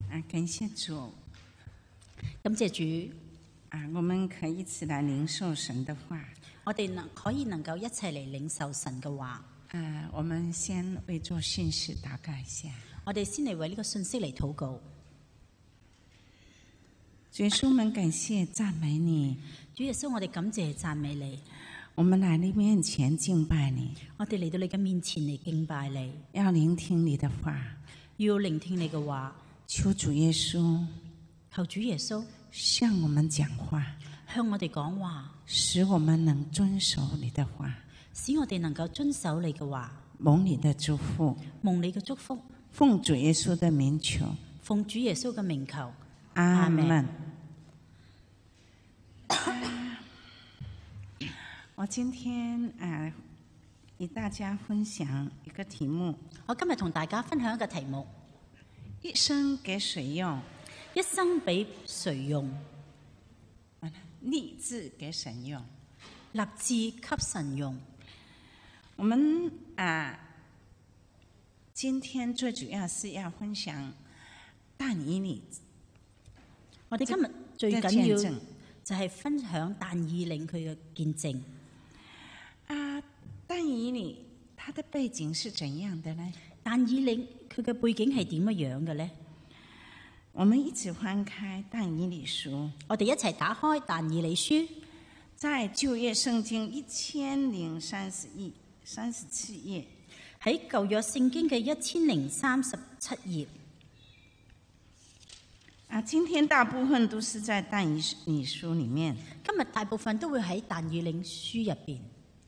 感謝主， 感謝主， 我們可以一起來領受神的話。 我哋可以能夠一齊嚟領受神嘅話。 我們先為做信息禱告一下。 我哋先嚟為呢個信息嚟禱告。 主耶穌，我們感謝讚美你。 主耶穌，我哋感謝讚美你。 我們來你面前敬拜你。 我哋嚟到你嘅面前嚟敬拜你， 要聆聽你的話， 要聆聽你嘅話。 求主耶穌， 求主耶穌向我們講話， 向我哋講話， 使我們能遵守你的話， 使我哋能夠遵守你嘅話。 蒙你的祝福， 蒙你嘅祝福， 奉主耶穌的名求， 奉主耶穌嘅名求。 阿門。我今天與大家分享一個題目。 我今日同大家分享一個題目： 一生給誰用？ 一生俾誰用？ 立志給神用。 立志給神用。 我們今天最主要是要分享但以理。 我哋今日最緊要就係分享但以理佢嘅見證。 但以理他的背景是怎樣的呢？ 但以理佢嘅背景係點樣嘅呢？ 我們一起翻開但以理書， 我哋一齊打開但以理書， 在舊約聖經1037頁， 喺舊約聖經嘅1037頁。 今天大部分都是在但以理書裡面。 今日大部分都會喺但以理書入邊。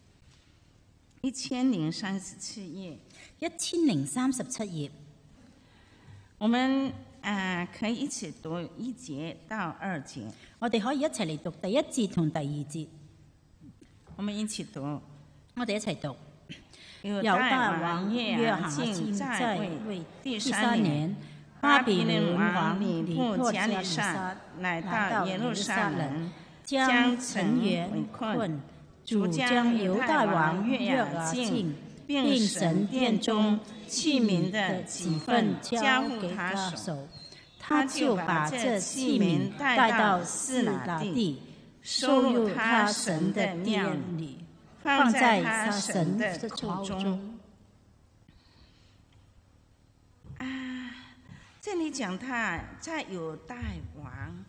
1037頁 ，1037頁。 我們可以一起讀1節到2節。 我哋可以一齊嚟讀第1節同第2節。 我們一起讀。 我哋一齊讀。 猶大王約雅敬在位第3年，巴比倫王尼布甲尼撒來到耶路撒冷，將城圍困。主將猶大王約雅敬並神殿中器皿的幾份交給他手，他就把這器皿帶到示拿地，收入他神的殿裡，放在他神的口中。這裡講他在猶大王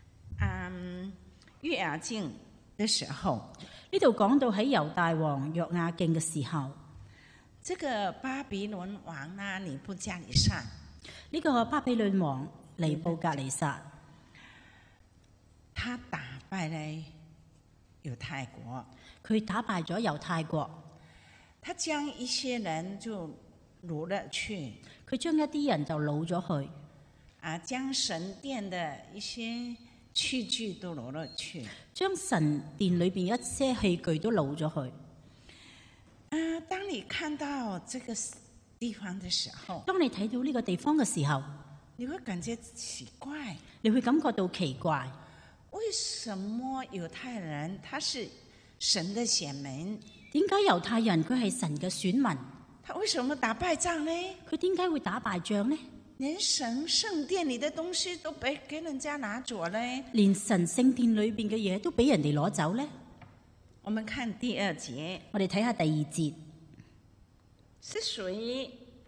約雅敬的時候， 呢度講到喺猶大王約雅敬嘅時候， 這個巴比倫王尼布甲尼撒， 呢個巴比倫王尼布甲尼撒， 他打敗了猶太國， 佢打敗咗猶太國， 他將一些人就擄了去， 佢將一啲人就擄咗去， 將神殿的一些器具都擄了去， 將神殿裏邊一些器具都擄咗去。 當你看到這個地方的時候， 當你睇到呢個地方嘅時候， 你會感覺奇怪， 你會感覺到奇怪， 為什麼猶太人他是神的選民？ 點解猶太人佢係神嘅選民？ 他為什麼打敗仗呢？ 佢點解會打敗仗呢？ 連神聖殿裏的東西都俾人家拿咗咧， 連神聖殿裏邊嘅嘢都俾人哋攞走咧。 我們看第2節， 我哋睇下第2節， 是屬於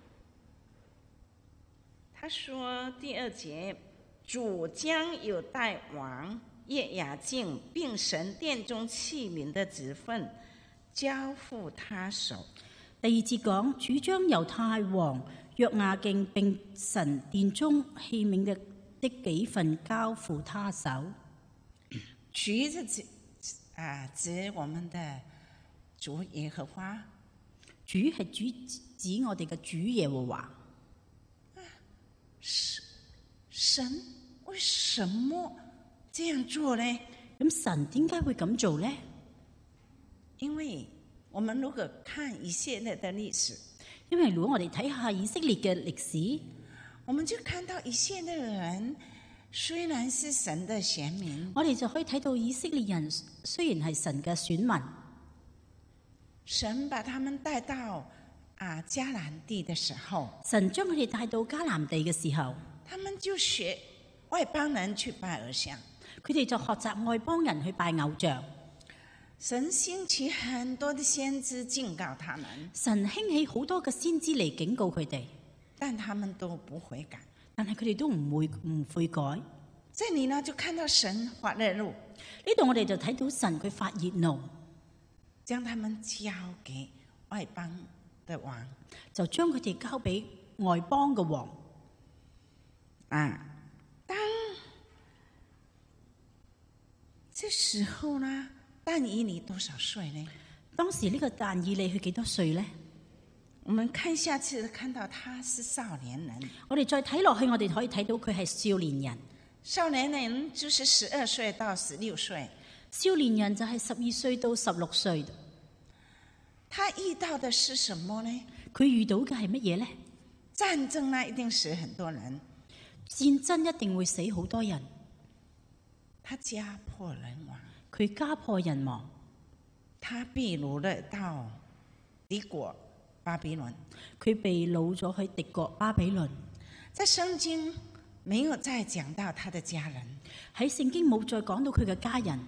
他說第2節，主將猶大王約雅敬並神殿中器皿的職分交付他手。 第2節講，主將猶太王約雅敬並神殿中器皿的幾份交付他手。 主指我們的主耶和華， 主係指我哋嘅主耶和華。 神為什麼這樣做呢？ 咁神點解會咁做呢？ 因為我們如果看以色列的歷史， 因為如果我哋睇下以色列嘅歷史， 我們就看到以色列人雖然是神的選民， 我哋就可以睇到以色列人雖然係神嘅選民， 神把他們帶到迦南地的時候， 神將佢哋帶到迦南地嘅時候， 他們就學外邦人去拜偶像， 佢哋就學習外邦人去拜偶像。 神興起很多的先知警告他們， 神興起好多嘅先知嚟警告佢哋， 但他們都不悔改。 但係佢哋都唔悔改。 這裏呢就看到神發熱怒， 呢度我哋就睇到神佢發熱怒， 將他們交給外邦的王， 就將佢哋交俾外邦嘅王。 當這時候呢，但以理多少歲呢？當時呢個但以理佢幾多歲呢？我們看下次看到他是少年人， 我哋再睇落去，我哋可以睇到佢係少年人。 少年人就是12歲到16歲， 少年人就係12歲到16歲。 他遇到的是什麼呢？ 佢遇到嘅係乜嘢呢？ 戰爭呢，一定死很多人， 戰爭一定會死好多人。 他家破人亡， 佢家破人亡， 他被擄了到敵國巴比倫， 佢被擄咗去敵國巴比倫。 在聖經沒有再講到他的家人， 喺聖經冇再講到佢嘅家人。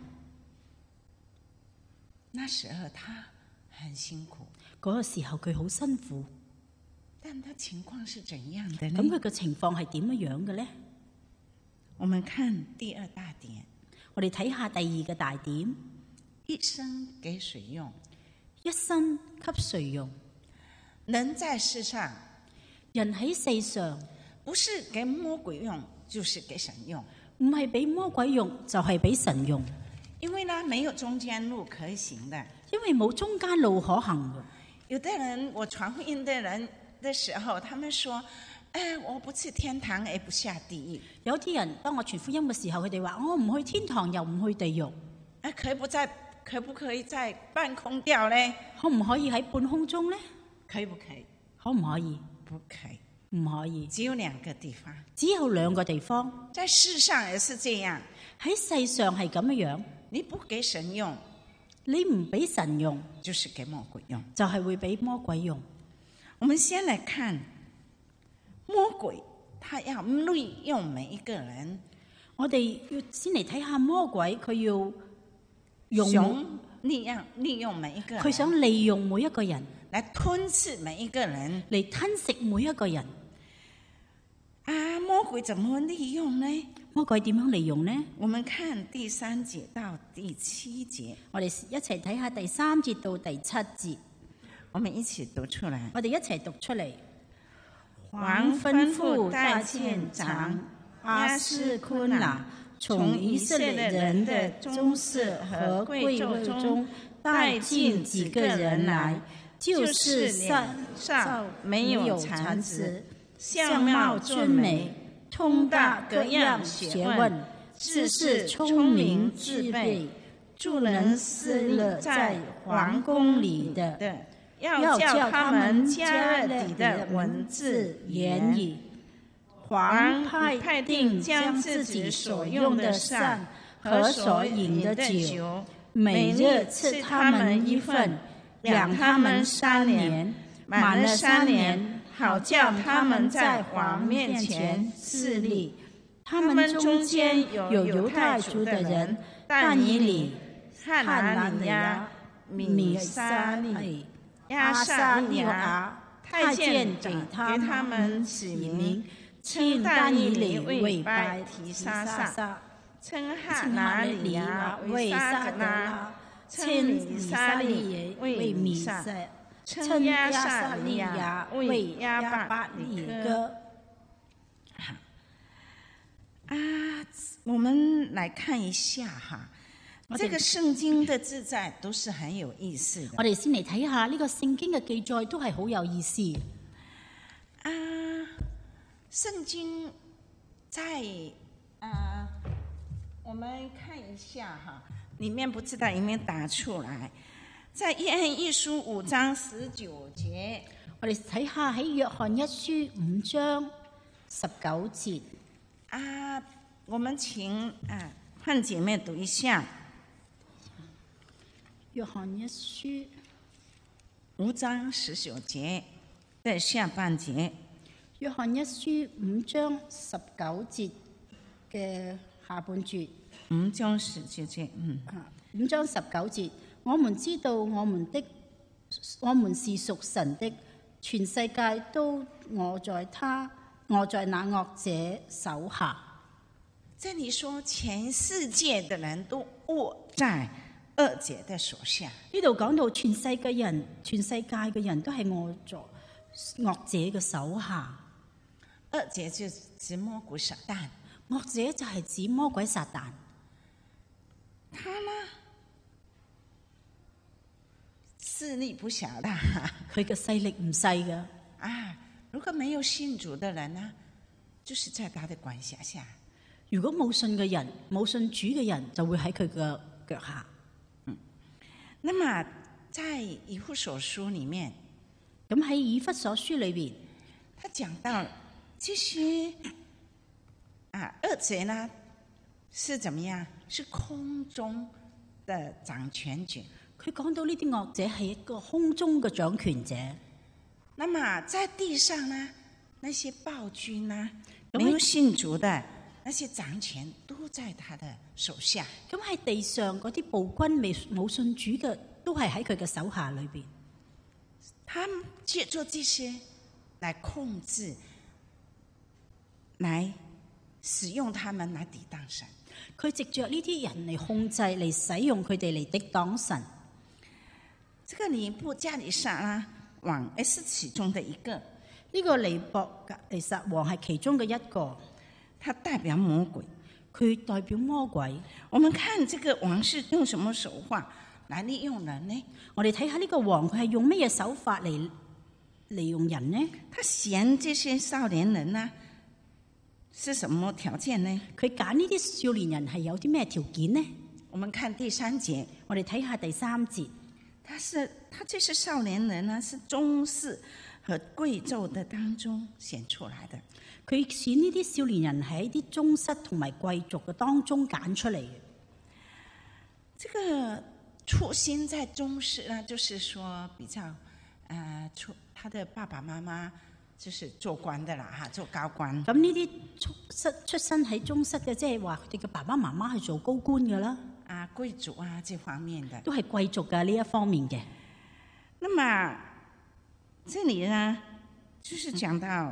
那時候他很辛苦， 嗰個時候佢好辛苦， 但他情況是怎樣的呢？ 咁佢嘅情況係點樣嘅呢？ 我們看第二大點， 我哋睇下第二個大點， 一生給誰用？ 一生給誰用？ 人在世上， 人喺世上， 不是給魔鬼用，就是給神用。 唔係俾魔鬼用，就係俾神用。 因為呢，沒有中間路可以行的。 因為冇中間路可行嘅。 有的人，我傳福音的人的時候，他們說：我不去天堂，也不下地獄。 有啲人當我傳福音嘅時候，佢哋話：我唔去天堂，又唔去地獄。 可不可以在半空掉呢？ 可唔可以喺半空中呢？ 可以不可以？ 可唔可以？ 不可以， 唔可以。 只有兩個地方。 只有兩個地方。 在世上也是這樣。 喺世上係咁樣。 你不給神用， 你唔俾神用， 就是給魔鬼用， 就係會俾魔鬼用。 我們先來看魔鬼，他要利用每一個人。 我哋要先嚟睇下魔鬼，佢要利用每一個人， 佢想利用每一個人來吞噬每一個人， 嚟吞食每一個人。 魔鬼怎麼利用呢？ 魔鬼點樣利用呢？ 我們看第3節到第7節， 我哋一齊睇下第3節到第7節， 我們一起讀出來。 我哋一齊讀出嚟。 王吩咐大艦長亞斯昆拿，從以色列人的宗室和貴胄中帶進幾個人來，就是臉上沒有殘子，相貌俊美，通達各樣學問，知識聰明智備，諸人思樂在皇宮裏的，要叫他們加勒底的文字言語。王派定將自己所用的膳和所飲的酒，每日賜他們一份，養他們3年，滿了3年，好叫他們在王面前侍立。他們中間有猶太族的人，但以理、哈拿尼亞、米沙利、亞撒利雅，太監給他們起名，稱但以理為伯提沙撒，稱哈拿尼亞為撒得拉，稱米沙利為米撒，稱亞撒利雅為亞伯尼哥。我們來看一下哈，這個聖經的記載都是很有意思的。 我哋先嚟睇下呢個聖經嘅記載都係好有意思。 聖經在我們看一下哈，裡面不知道有沒有打出來，在約翰一書5章19節， 我哋睇下喺約翰一書5章19節。 我們請范姐妹讀一下。 約翰一書 5章19節的下半節。 約翰一書5章19節嘅下半節。 5章19節 5章19節，我們知道我們是屬神的，全世界都臥在那惡者手下。 這裡說全世界的人都臥在惡者的手下。 呢度講到全世界嘅人都係臥在惡者嘅手下。 惡者就指魔鬼撒旦， 惡者就係指魔鬼撒旦。 他呢勢力不小的， 佢嘅勢力唔細㗎。 如果沒有信主的人呢，就是在他的管轄下。 如果冇信嘅人，冇信主嘅人，就會喺佢嘅腳下。 那麼在以弗所書裡面， 咁喺以弗所書裏邊， 他講到這些惡者呢是怎麼樣？是空中的掌權者。 佢講到呢啲惡者係一個空中嘅掌權者。 那麼在地上呢，那些暴君呢，沒有信主的那些掌權都在他的手下。 咁喺地上嗰啲暴君冇信主嘅，都係喺佢嘅手下裏邊。 他們借助這些來控制，來使用他們來抵擋神。 佢藉着呢啲人嚟控制，嚟使用佢哋嚟抵擋神。 這個尼布加利撒呢，王是其中的一個。 呢個尼布甲尼撒王係其中嘅一個， 他代表魔鬼， 佢代表魔鬼。 我們看這個王是用什麼手法來利用人呢？ 我哋睇下呢個王佢係用乜嘢手法嚟利用人呢？ 他選這些少年人呢，是什麼條件呢？ 佢揀呢啲少年人係有啲咩條件呢？ 我們看第3節， 我哋睇下第3節。 他這些少年人呢，是宗室和貴胄的當中選出來的。 佢選呢啲少年人喺啲宗室同埋貴族嘅當中揀出嚟嘅。 這個出生在宗室呢，就是說比較他的爸爸媽媽就是做官的啦，哈，做高官。 咁呢啲出身喺宗室嘅，即係話佢哋嘅爸爸媽媽係做高官嘅啦。 貴族啊，這方面的都係貴族嘅呢一方面嘅。 那麼這裏呢，就是講到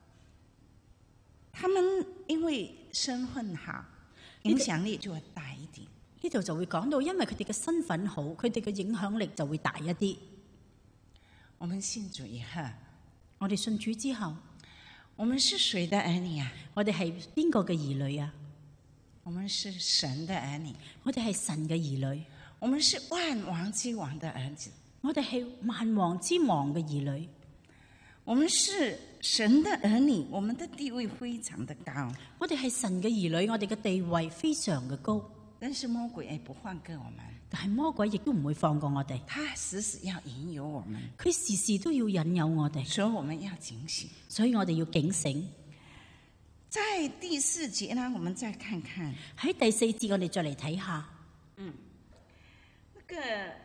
他們因為身份好，影響力就會大一點。 呢度就會講到，因為佢哋嘅身份好，佢哋嘅影響力就會大一啲。 我們信主以後， 我哋信主之後， 我們是誰的兒女啊？ 我哋係邊個嘅兒女啊？ 我們是神的兒女， 我哋係神嘅兒女， 我們是萬王之王的兒子， 我哋係萬王之王嘅兒女， 我們是神的兒女，我們的地位非常的高。 我哋係神嘅兒女，我哋嘅地位非常嘅高。 但是魔鬼也不放過我們， 但係魔鬼亦都唔會放過我哋， 他時時要引誘我們， 佢時時都要引誘我哋， 所以我們要警醒， 所以我哋要警醒。 在第4節呢，我們再看看。 喺第4節，我哋再嚟睇下。 那個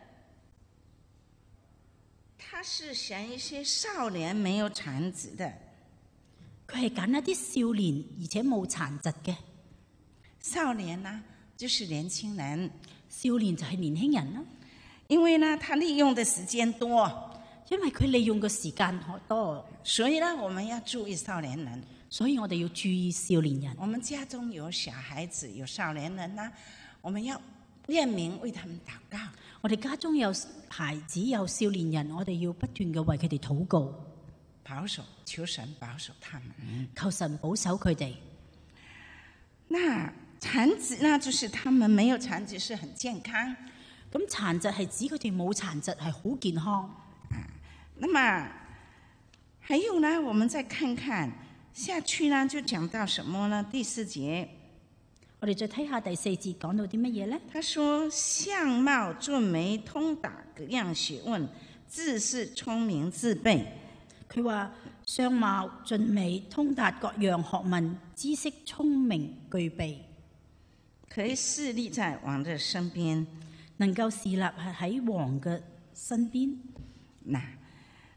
他是選一些少年沒有殘疾的， 佢係揀一啲少年而且冇殘疾嘅。 少年呢，就是年輕人。 少年就係年輕人啦。 因為呢，他利用的時間多， 因為佢利用嘅時間多， 所以呢，我們要注意少年人。 所以我哋要注意少年人。 我們家中有小孩子，有少年人呢，我們要念名為他們禱告。 我哋家中有孩子有少年人，我哋要不斷嘅為佢哋禱告， 保守，求神保守他們， 求神保守佢哋。 那殘疾呢，就是他們沒有殘疾，是很健康。 咁殘疾係指佢哋冇殘疾，係好健康。 那麼還有呢，我們再看看下去呢，就講到什麼呢？第4節， 我哋再睇下第4節講到啲乜嘢呢？ 他說：相貌俊美，通達各樣學問，知識聰明自備。 佢話相貌俊美，通達各樣學問，知識聰明具備， 可以侍立在王的身邊， 能夠侍立喺王嘅身邊。 嗱，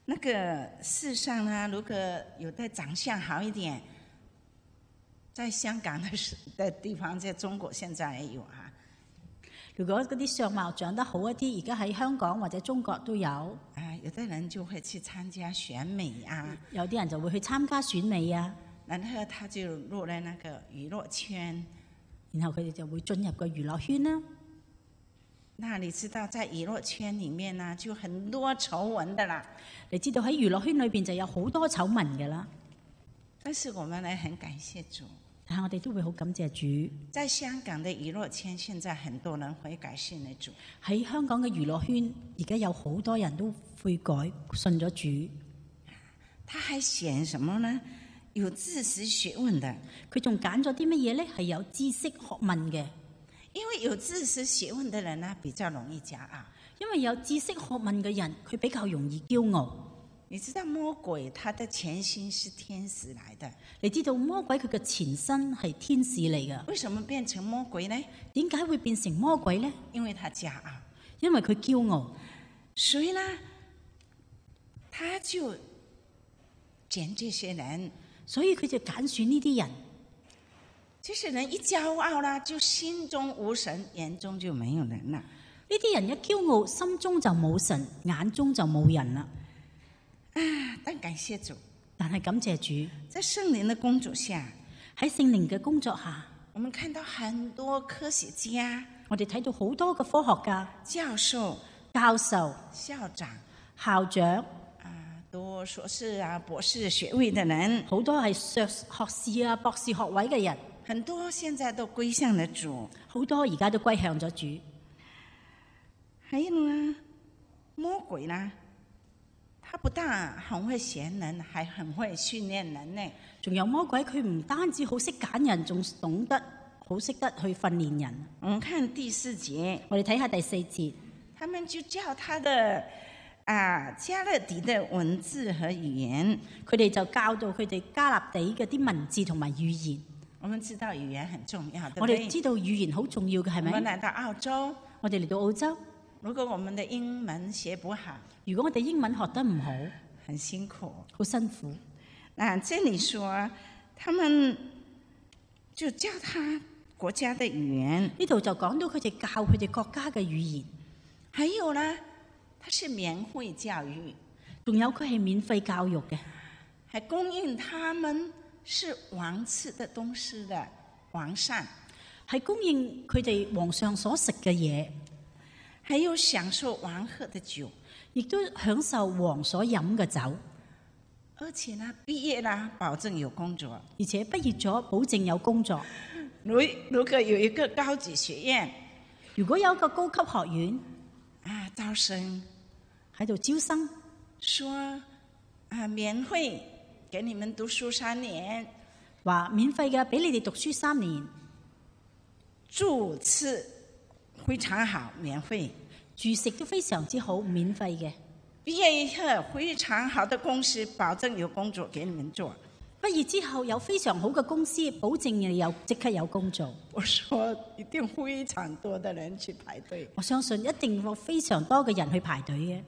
那个世上呢，如果有的長相好一點，在香港的地方，在中國現在也有啊。 如果嗰啲相貌長得好一啲，而家喺香港或者中國都有。 啊，有的人就會去參加選美啊， 有啲人就會去參加選美啊， 然後他就入了那個娛樂圈， 然後佢哋就會進入個娛樂圈啦。 那你知道在娛樂圈裡面呢，就很多醜聞的啦。 你知道喺娛樂圈裏邊就有好多醜聞㗎啦。 但是我們呢很感謝主， 但係我哋都會好感謝主。 在香港的娛樂圈，現在很多人悔改信了主。 喺香港嘅娛樂圈，而家有好多人都悔改信咗主。 他還選什麼呢？有知識學問的。 佢仲揀咗啲乜嘢呢？係有知識學問嘅。 因為有知識學問的人呢，比較容易驕傲。 因為有知識學問嘅人，佢比較容易驕傲。 你知道魔鬼他的前身是天使來的。 你知道魔鬼佢嘅前身係天使嚟㗎。 為什麼變成魔鬼呢？ 點解會變成魔鬼呢？ 因為他驕傲。 因為佢驕傲， 所以呢，他就揀這些人。 所以佢就揀選呢啲人。 這些人一驕傲啦，就心中無神，眼中就沒有人啦。 呢啲人一驕傲，心中就冇神，眼中就冇人啦。 啊！但感謝主， 但係感謝主， 在聖靈的工作下， 喺聖靈嘅工作下， 我們看到很多科學家， 我哋睇到好多嘅科學家、 教授、校長、 校長讀碩士啊、博士學位的人， 好多係學士啊、博士學位嘅人， 很多現在都歸向了主， 好多而家都歸向咗主。 還有呢，魔鬼呢，他不但很會選人，還很會訓練人呢。 仲有魔鬼，佢唔單止好識揀人，仲懂得好識得去訓練人。 我們看第4節， 我哋睇下第4節， 他們就叫他的加勒底的文字和語言， 佢哋就教導佢哋加勒底嘅啲文字同埋語言。 我們知道語言很重要，對不對？ 我哋知道語言好重要嘅，係咪？ 我們來到澳洲， 我哋嚟到澳洲， 如果我們的英文學不好， 如果我哋英文學得唔好， 很辛苦， 好辛苦。 這裡說，他們就教他國家的語言， 呢度就講到佢哋教佢哋國家嘅語言。 還有呢，它是免費教育， 仲有佢係免費教育嘅， 還供應他們是王吃的東西的王膳， 係供應佢哋皇上所食嘅嘢， 還有享受王喝的酒， 亦都享受王所飲嘅酒。 而且呢，畢業啦，保證有工作， 而且畢業咗，保證有工作。 如果有一個高級學院， 如果有一個高級學院招生喺度招生， 說免費給你們讀書3年， 話免費嘅俾你哋讀書3年， 住吃非常好，免費， 住食都非常之好，免費嘅。 畢業以後非常好的公司，保證有工作給你們做。 畢業之後有非常好嘅公司，保證你即刻有工作。 我說一定非常多的人去排隊。 我相信一定有非常多嘅人去排隊嘅。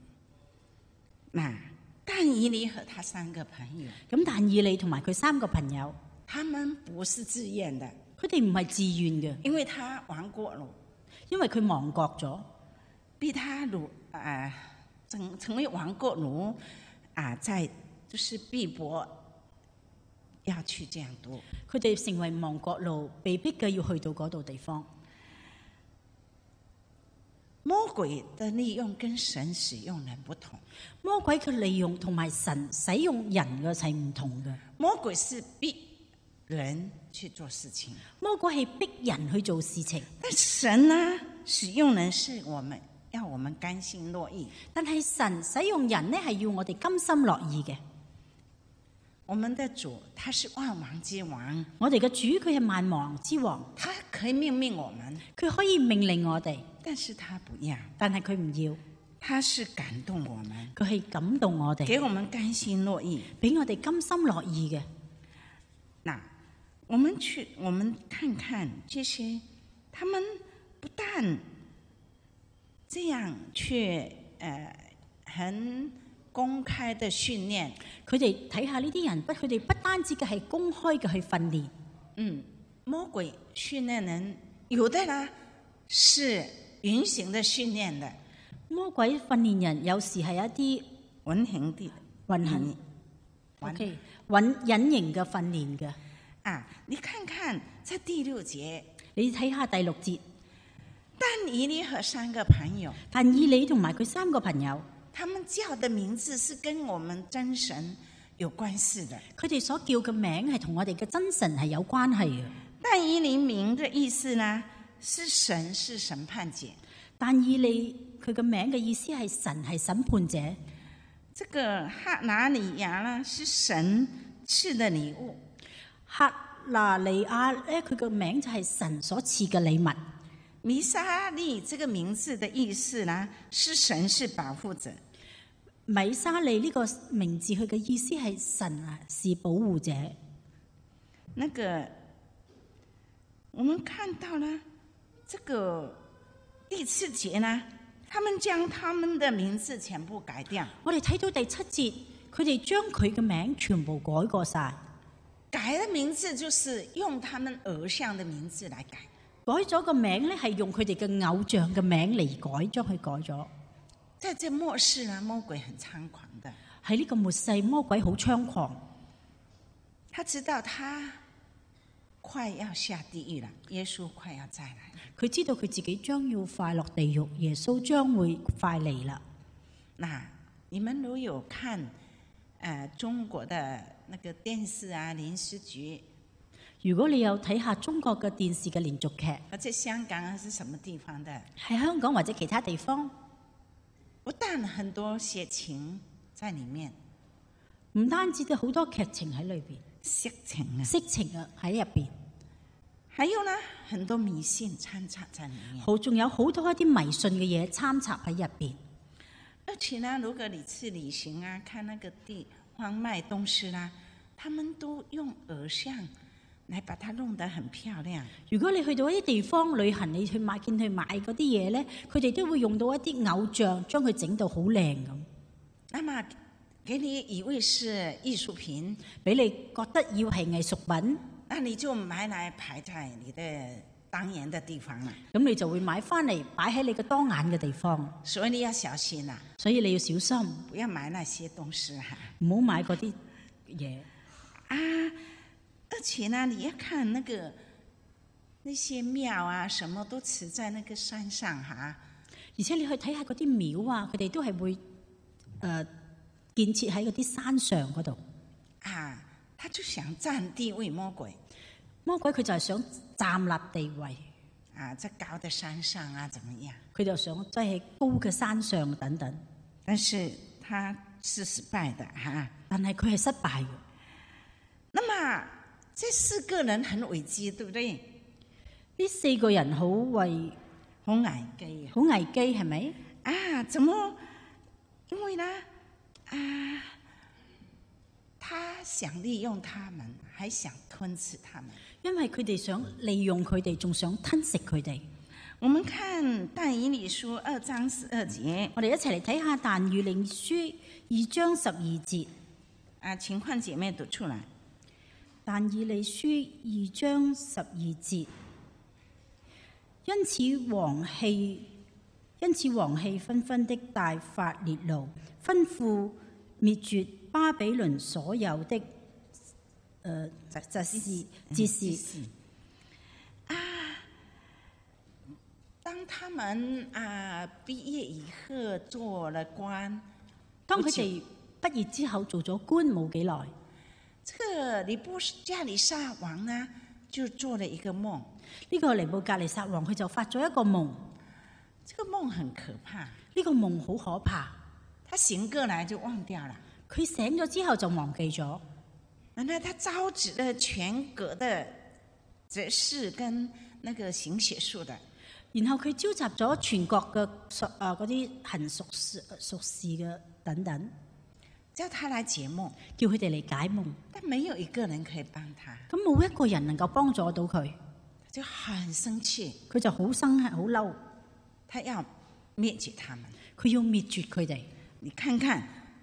但以理和他3個朋友， 咁但以理同埋佢3個朋友， 他們不是自願的， 佢哋唔係自願嘅， 因為他亡國了， 因為佢亡國咗， 逼他成為亡國奴在就是逼迫要去這樣讀， 佢哋成為亡國奴，被逼嘅要去到嗰度地方。 魔鬼的利用跟神使用人不同， 魔鬼嘅利用同埋神使用人嘅係唔同嘅。 魔鬼是逼人去做事情， 魔鬼係逼人去做事情， 但神呢使用人是要我們甘心樂意， 但係神使用人呢係要我哋甘心樂意嘅。 我們的主他是萬王之王， 我哋嘅主佢係萬王之王， 他可以命令我們， 佢可以命令我哋， 但是他不要， 但係佢唔要， 他是感動我們， 佢係感動我哋， 給我們甘心樂意， 俾我哋甘心樂意嘅。 我們看看這些，他們不但這樣，卻很公開的訓練。 佢哋睇下呢啲人，佢哋不單止嘅係公開嘅去訓練。 魔鬼訓練人，有的呢是隱形的訓練的。 魔鬼訓練人有時係一啲隱形的、 隱形嘅訓練嘅。 你看看在第6節， 你睇下第6節。 但以理和3個朋友， 但以理同埋佢3個朋友， 他們叫的名字是跟我們真神有關係的。 佢哋所叫嘅名係同我哋嘅真神係有關係嘅。 但以理名嘅意思呢，是神是審判者。 但以理佢嘅名嘅意思係神係審判者。 這個哈拿尼亞呢，是神賜的禮物。 哈拿尼亞咧，佢嘅名就係神所賜嘅禮物。 彌沙利這個名字的意思呢，是神是保護者。 米沙利呢個名字佢嘅意思係神是保護者。 那個我們看到呢，這個第7節呢，他們將他們的名字全部改掉。 我哋睇到第7節，佢哋將佢嘅名全部改過晒。 改的名字就是用他們偶像的名字來改。 改咗個名咧，係用佢哋嘅偶像嘅名嚟改，將佢改咗。 在這末世呢，魔鬼很猖狂的。 喺呢個末世，魔鬼好猖狂。 他知道他快要下地獄了，耶穌快要再來。 佢知道佢自己將要快落地獄，耶穌將會快嚟啦。 嗱，你們如有看中國的那個電視連續劇， 如果你有睇下中國嘅電視嘅連續劇， 或者香港是什麼地方的？ 喺香港或者其他地方， 不但很多血情在裡面， 唔單止有好多劇情喺裏邊， 色情喺入邊， 還有呢很多迷信摻雜在裡面。 仲有好多一啲迷信嘅嘢參雜喺入邊。 而且呢，如果你去旅行看那個地方賣東西啦，他們都用偶像來把它弄得很漂亮。 如果你去到一啲地方旅行，你去買嗰啲嘢咧，佢哋都會用到一啲偶像，將佢整到好靚咁。 那麼給你以為是藝術品， 俾你覺得要係藝術品， 那你就買來擺在你的當眼的地方啦。 咁你就會買翻嚟擺喺你嘅當眼嘅地方。 所以你要小心啦， 所以你要小心， 不要買那些東西唔好買嗰啲嘢。 而且呢，你要看那些廟什麼都持在那個山上而且你去睇下嗰啲廟佢哋都係會建設喺嗰啲山上嗰度。 他就想佔地位，魔鬼佢就係想站立地位。 在高的山上怎麼樣？ 佢就想即係高嘅山上等等。 但是他是失敗的但係佢係失敗嘅。 那麼這4個人很危機，對不對？ 呢4個人好危機， 好危機係咪？ 怎麼？因為呢，他想利用他們，還想吞噬他們。 因為佢哋想利用佢哋，仲想吞食佢哋。 我們看但以理書2章12節， 我哋一齊嚟睇下但以理書2章12節。 情況姐妹讀出來。 但以理書2章12節，因此王氣紛紛的大發烈怒，吩咐滅絕巴比倫所有的哲士。 當他們畢業以後做了官， 當佢哋畢業之後做咗官冇幾耐， 這個尼布加利撒王呢就做了一個夢。 呢個尼布甲尼撒王佢就發咗一個夢。 這個夢很可怕。 呢個夢好可怕。 他醒過來就忘掉了。 佢醒咗之後就忘記咗。 然後他召集了全國的哲士跟那個行學術的。 然後佢召集咗全國嘅嗰啲行術士嘅等等， 叫他來解夢， 叫佢哋嚟解夢。 但沒有一個人可以幫他。 咁冇一個人能夠幫助到佢， 他就很生氣， 佢就好嬲， 他要滅絕他們， 佢要滅絕佢哋。 你看看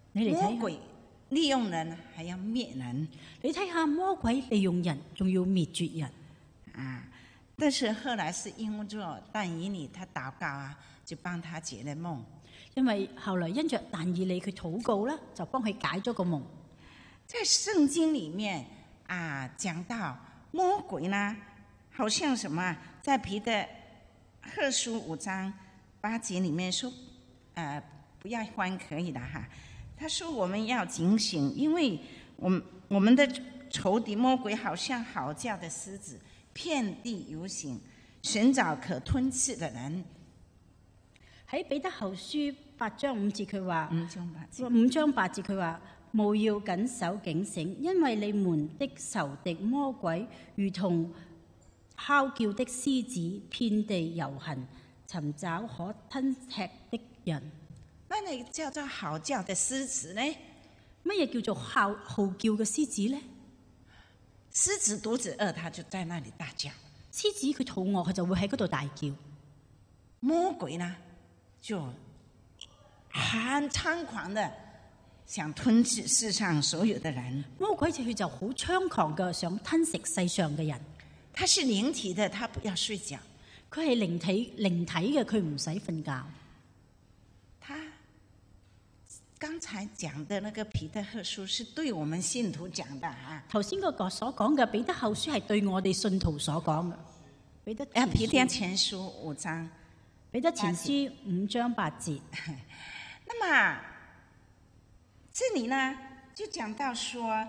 魔鬼利用人，還要滅人。 你睇下魔鬼利用人，仲要滅絕人。 但是後來是因着但以理他禱告啊，就幫他解了夢。 因為後來因着但以理佢禱告啦，就幫佢解咗個夢。 在聖經裡面講到魔鬼呢，好像什麼，在彼得後書5章8節裡面說，不要翻可以的哈。他說我們要警醒，因為我們的仇敵魔鬼好像嚎叫的獅子，遍地遊行，尋找可吞吃的人。 喺彼得後書8章5節佢話 5章8節佢話，務要謹守警醒，因為你們的仇敵魔鬼如同哮叫的獅子，遍地遊行，尋找可吞吃的人。 乜嘢叫做嚎叫的獅子呢？ 乜嘢叫做嚎叫嘅獅子呢？ 獅子肚子餓，他就在那裡大叫。 獅子佢肚餓，佢就會喺嗰度大叫。 魔鬼呢，就很猖狂的想吞噬世上所有的人。 魔鬼佢就好猖狂嘅想吞食世上嘅人。 他是靈體的，他不要睡覺。 佢係靈體嘅，佢唔使瞓覺。 他剛才講的那個彼得後書是對我們信徒講的啊。 頭先嗰個所講嘅彼得後書係對我哋信徒所講嘅。彼得前書 5章， 彼得前書5章8節。 那麼這裡呢就講到說，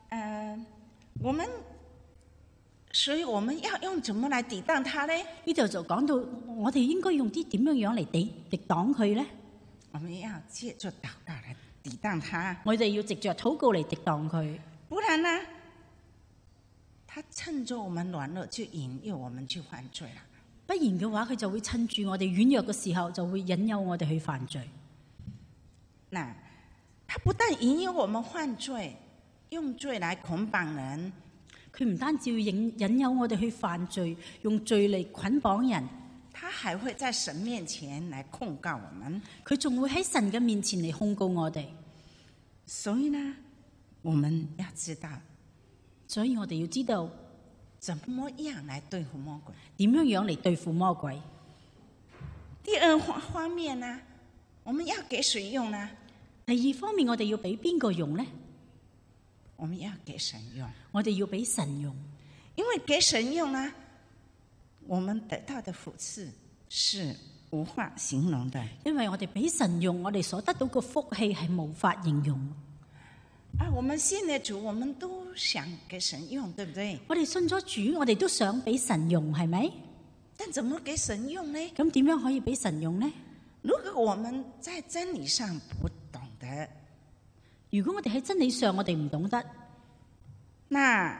所以我們要用怎麼來抵擋他呢？ 呢度就講到我哋應該用啲點樣嚟抵擋佢呢？ 我們要借着禱告來抵擋他。 我哋要藉着禱告嚟抵擋佢。 不然呢，他趁着我們軟弱就引誘我們去犯罪啦。 不然嘅話，佢就會趁住我哋軟弱嘅時候，就會引誘我哋去犯罪。 嗱，他不但引誘我們犯罪，用罪來捆綁人。 佢唔單止要引誘我哋去犯罪，用罪嚟捆綁人， 他還會在神面前來控告我們。 佢仲會喺神嘅面前嚟控告我哋。 所以呢，我們要知道， 所以我哋要知道怎麼樣來對付魔鬼， 點樣嚟對付魔鬼。 第二方面呢，我們要給誰用呢？ 第二方面，我哋要俾邊個用呢？ 我們要給神用， 我哋要俾神用， 因為給神用呢，我們得到的福賜是無法形容的。 因為我哋俾神用，我哋所得到嘅福氣係無法形容。 我們信了主，我們都想給神用，對不對？ 我哋信咗主，我哋都想俾神用，係咪？ 但怎麼給神用呢？ 咁點樣可以俾神用呢？ 如果我們在真理上不懂得， 如果我哋喺真理上我哋唔懂得， 那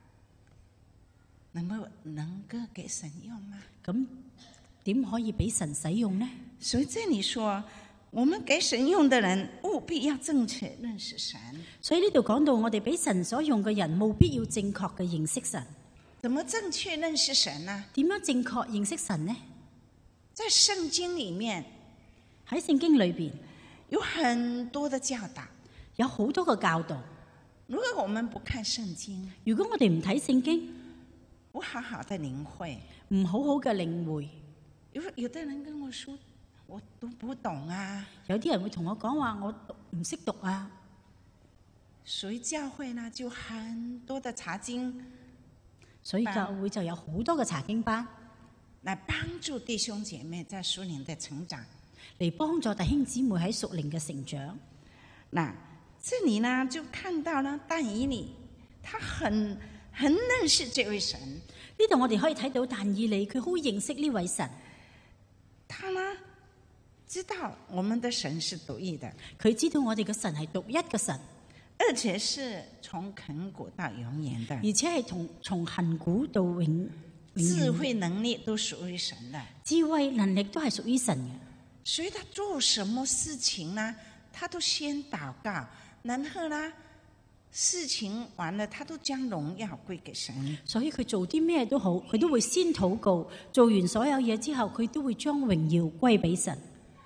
能夠給神用嗎？ 咁點可以俾神使用呢？ 所以這裏說，我們給神用的人務必要正確認識神。 所以呢度講到我哋俾神所用嘅人務必要正確嘅認識神。 怎麼正確認識神呢？ 點樣正確認識神呢？ 在聖經裏面， 喺聖經裏邊有很多的教導， 有好多個教導。 如果我們不看聖經， 如果我哋唔睇聖經， 不好好的領會， 唔好好嘅領會， 有的人跟我說，我讀不懂啊。 有啲人會同我講話，我唔識讀啊。 所以教會呢就很多的查經， 所以教會就有好多嘅查經班， 來幫助弟兄姐妹在屬靈的成長， 嚟幫助弟兄姊妹喺屬靈嘅成長。 嗱，這裏呢就看到呢但以理，他很認識這位神。 呢度我哋可以睇到但以理佢好認識呢位神， 他呢知道我們的神是獨一的， 佢知道我哋嘅神係獨一嘅神， 而且是從亙古到永遠的， 而且係從亙古到永。 智慧能力都屬於神的， 智慧能力都係屬於神嘅。 所以他做什麼事情呢？他都先禱告，然後呢事情完了，他都將榮耀歸給神。 所以佢做啲咩都好，佢都會先禱告，做完所有嘢之後，佢都會將榮耀歸俾神。 如果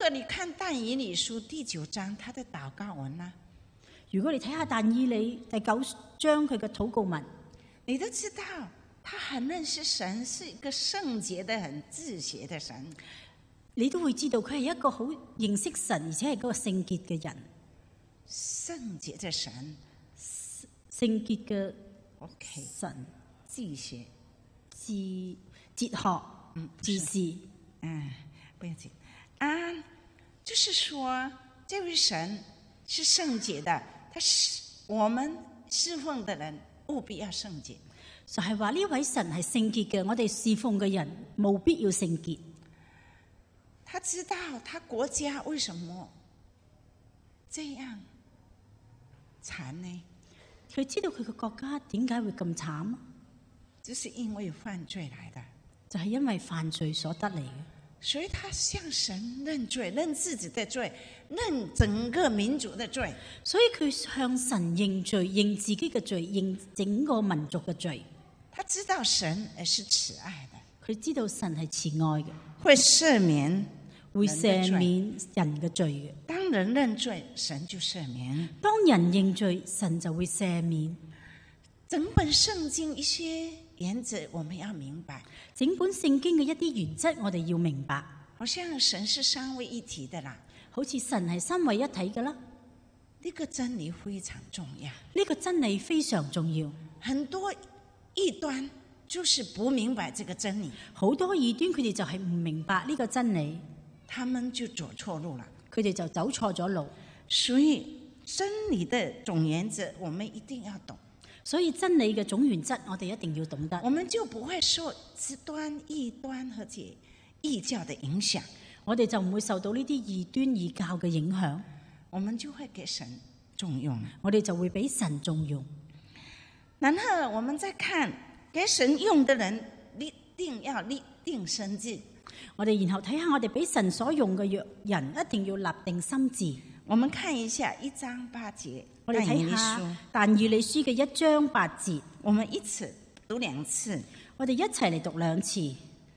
果你看但以理書第9章他的禱告文啦， 如果你睇下但以理第9章佢嘅禱告文， 你都知道他很認識神，是一個聖潔的、很自潔的神。 你都會知道佢係一個好認識神，而且係嗰個聖潔嘅人。 聖潔的神， 聖潔嘅神， 自潔、 哲學、自是。 不要緊啊，就是說，這位神是聖潔的，他是我們侍奉的人務必要聖潔。 就係話呢位神係聖潔嘅，我哋侍奉嘅人務必要聖潔。 他知道他國家為什麼這樣慘呢？ 佢知道佢嘅國家點解會咁慘？ 就是因為犯罪來的， 就係因為犯罪所得嚟嘅。 所以他向神認罪，認自己的罪，認整個民族的罪。 所以佢向神認罪，認自己嘅罪，認整個民族嘅罪。 他知道神是慈愛的， 佢知道神係慈愛嘅， 會赦免。 會赦免人嘅罪嘅。 當人認罪，神就赦免； 當人認罪，神就會赦免。 整本聖經一些原則，我們要明白。 整本聖經嘅一啲原則，我哋要明白。 好像神是三位一體的啦， 好似神係三位一體嘅啦。 呢個真理非常重要。 呢個真理非常重要。 很多異端就是不明白這個真理， 好多異端佢哋就係唔明白呢個真理。 他們就走錯路了， 佢哋就走錯咗路。 所以真理的總原則，我們一定要懂。 所以真理嘅總原則，我哋一定要懂得。 我們就不會受極端、異端和異教的影響。 我哋就唔會受到呢啲異端異教嘅影響。 我們就會給神重用。 我哋就會俾神重用。 然後我們再看，給神用的人一定要立定心志。 我哋然後睇下我哋俾神所用嘅人，一定要立定心志。 我們看一下1章8節， 我哋睇下但以理書嘅1章8節。 我們一起讀2次， 我哋一齊嚟讀2次。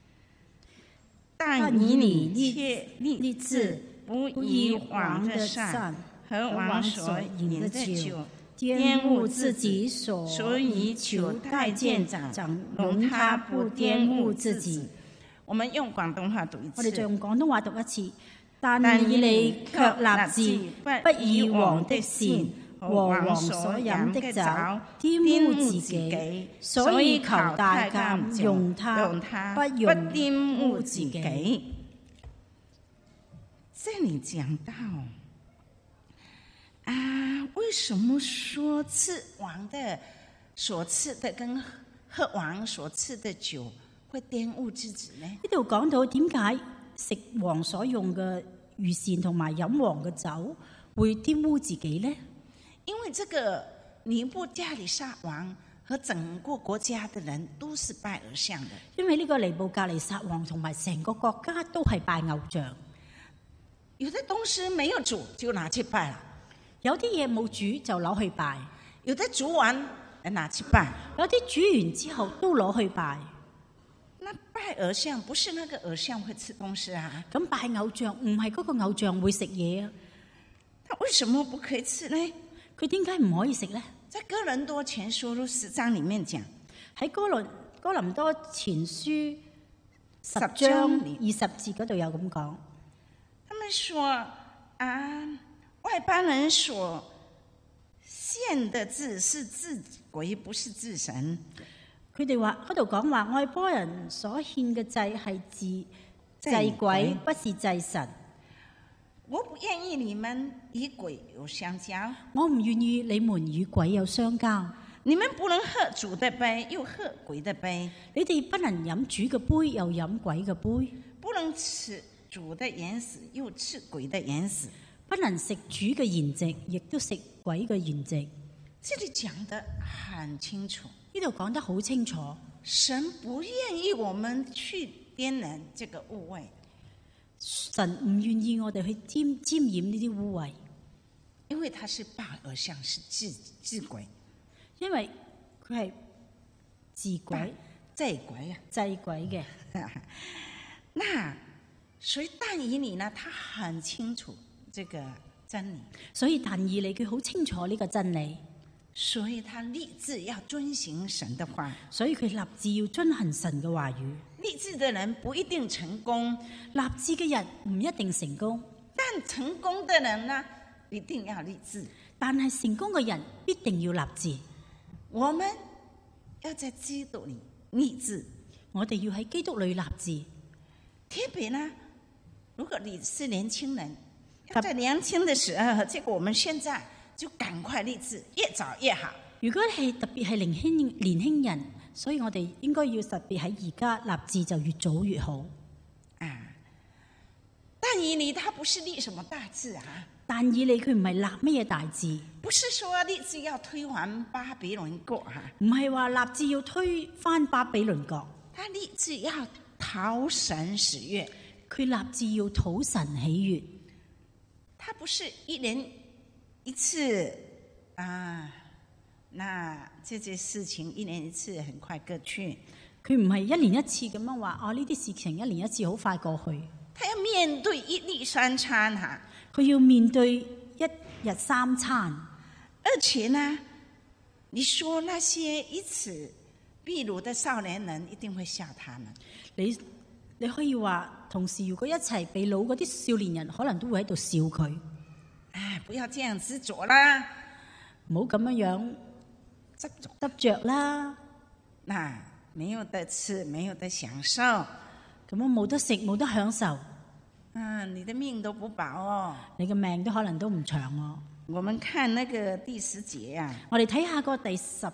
但以理切立志，不以王的善和王所飲的酒，玷污自己，所以求太監長容他不玷污自己。我們用廣東話讀一次。 我哋就用廣東話讀一次。但以理卻立志，不以王的善和王所飲的酒玷污自己，所以求太監容他，不玷污自己。 這裡講到為什麼說賜王的所賜的跟喝王所賜的酒會玷污自己呢？ 呢度講到點解食王所用嘅御膳同埋飲王嘅酒會玷污自己呢？ 因為這個尼布甲尼撒王和整個國家的人都是拜偶像的。 因為呢個尼布甲尼撒王同埋成個國家都係拜偶像。 有的東西沒有煮就拿去拜了， 有啲嘢冇煮就攞去拜， 有的煮完拿去拜， 有啲煮完之後都攞去拜。 那拜偶像不是那個偶像會吃東西啊？ 咁拜偶像唔係嗰個偶像會食嘢啊？ 他為什麼不可以吃呢？ 佢點解唔可以食呢？ 在哥林多前書10章裡面講， 喺哥林多前書10章20節嗰度有咁講。 他們說外邦人所獻的祭是祭鬼，不是祭神。 佢哋話嗰度講話外邦人所獻嘅祭係祭鬼，不是祭神。 我不願意你們與鬼有相交。 我唔願意你們與鬼有相交。 你們不能喝主的杯，又喝鬼的杯。 你哋不能飲主嘅杯，又飲鬼嘅杯。 不能吃主的言食，又吃鬼的言食。 不能食主嘅筵席，亦都食鬼嘅筵席。 這裡講得很清楚。 呢度講得好清楚。 神不願意我們去沾染這個污穢。 神唔願意我哋去沾染呢啲污穢， 因為他是拜偶像，是祭鬼。 因為佢係祭鬼， 祭鬼啊， 祭鬼嘅。 那所以但以理呢，他很清楚這個真理， 所以但以理佢好清楚呢個真理， 所以他立志要遵行神的話， 所以佢立志要遵行神嘅話語。 立志的人不一定成功， 立志嘅人唔一定成功， 但成功的人呢，一定要立志。 但係成功嘅人必定要立志。 我們要在基督裏立志， 我哋要喺基督裏立志。 特別呢，如果你是年輕人，要在年輕的時候，這個我們現在就趕快立志，越早越好。 如果係特別係年輕人，所以我哋應該要特別喺而家立志，就越早越好。 但以理他不是立什麼大志啊？ 但以理佢唔係立乜嘢大志， 不是說立志要推翻巴比倫國哈， 唔係話立志要推翻巴比倫國， 他立志要討神喜悅， 佢立志要討神喜悅。 他不是一年一次啊，那這些事情一年一次很快過去。 佢唔係一年一次咁樣話，呢啲事情一年一次好快過去。 他要面對一日三餐哈， 佢要面對一日三餐， 而且呢，你說那些以此被擄的少年人一定會笑他們。 你可以話，同時如果一齊被擄嗰啲少年人，可能都會喺度笑佢。 不要這樣執着啦， 唔好咁樣執着啦。 嗱，沒有得吃，沒有得享受， 咁樣冇得食，冇得享受。 你的命都不保哦， 你嘅命都可能都唔長哦。 我們看那個第10節啊， 我哋睇下個第十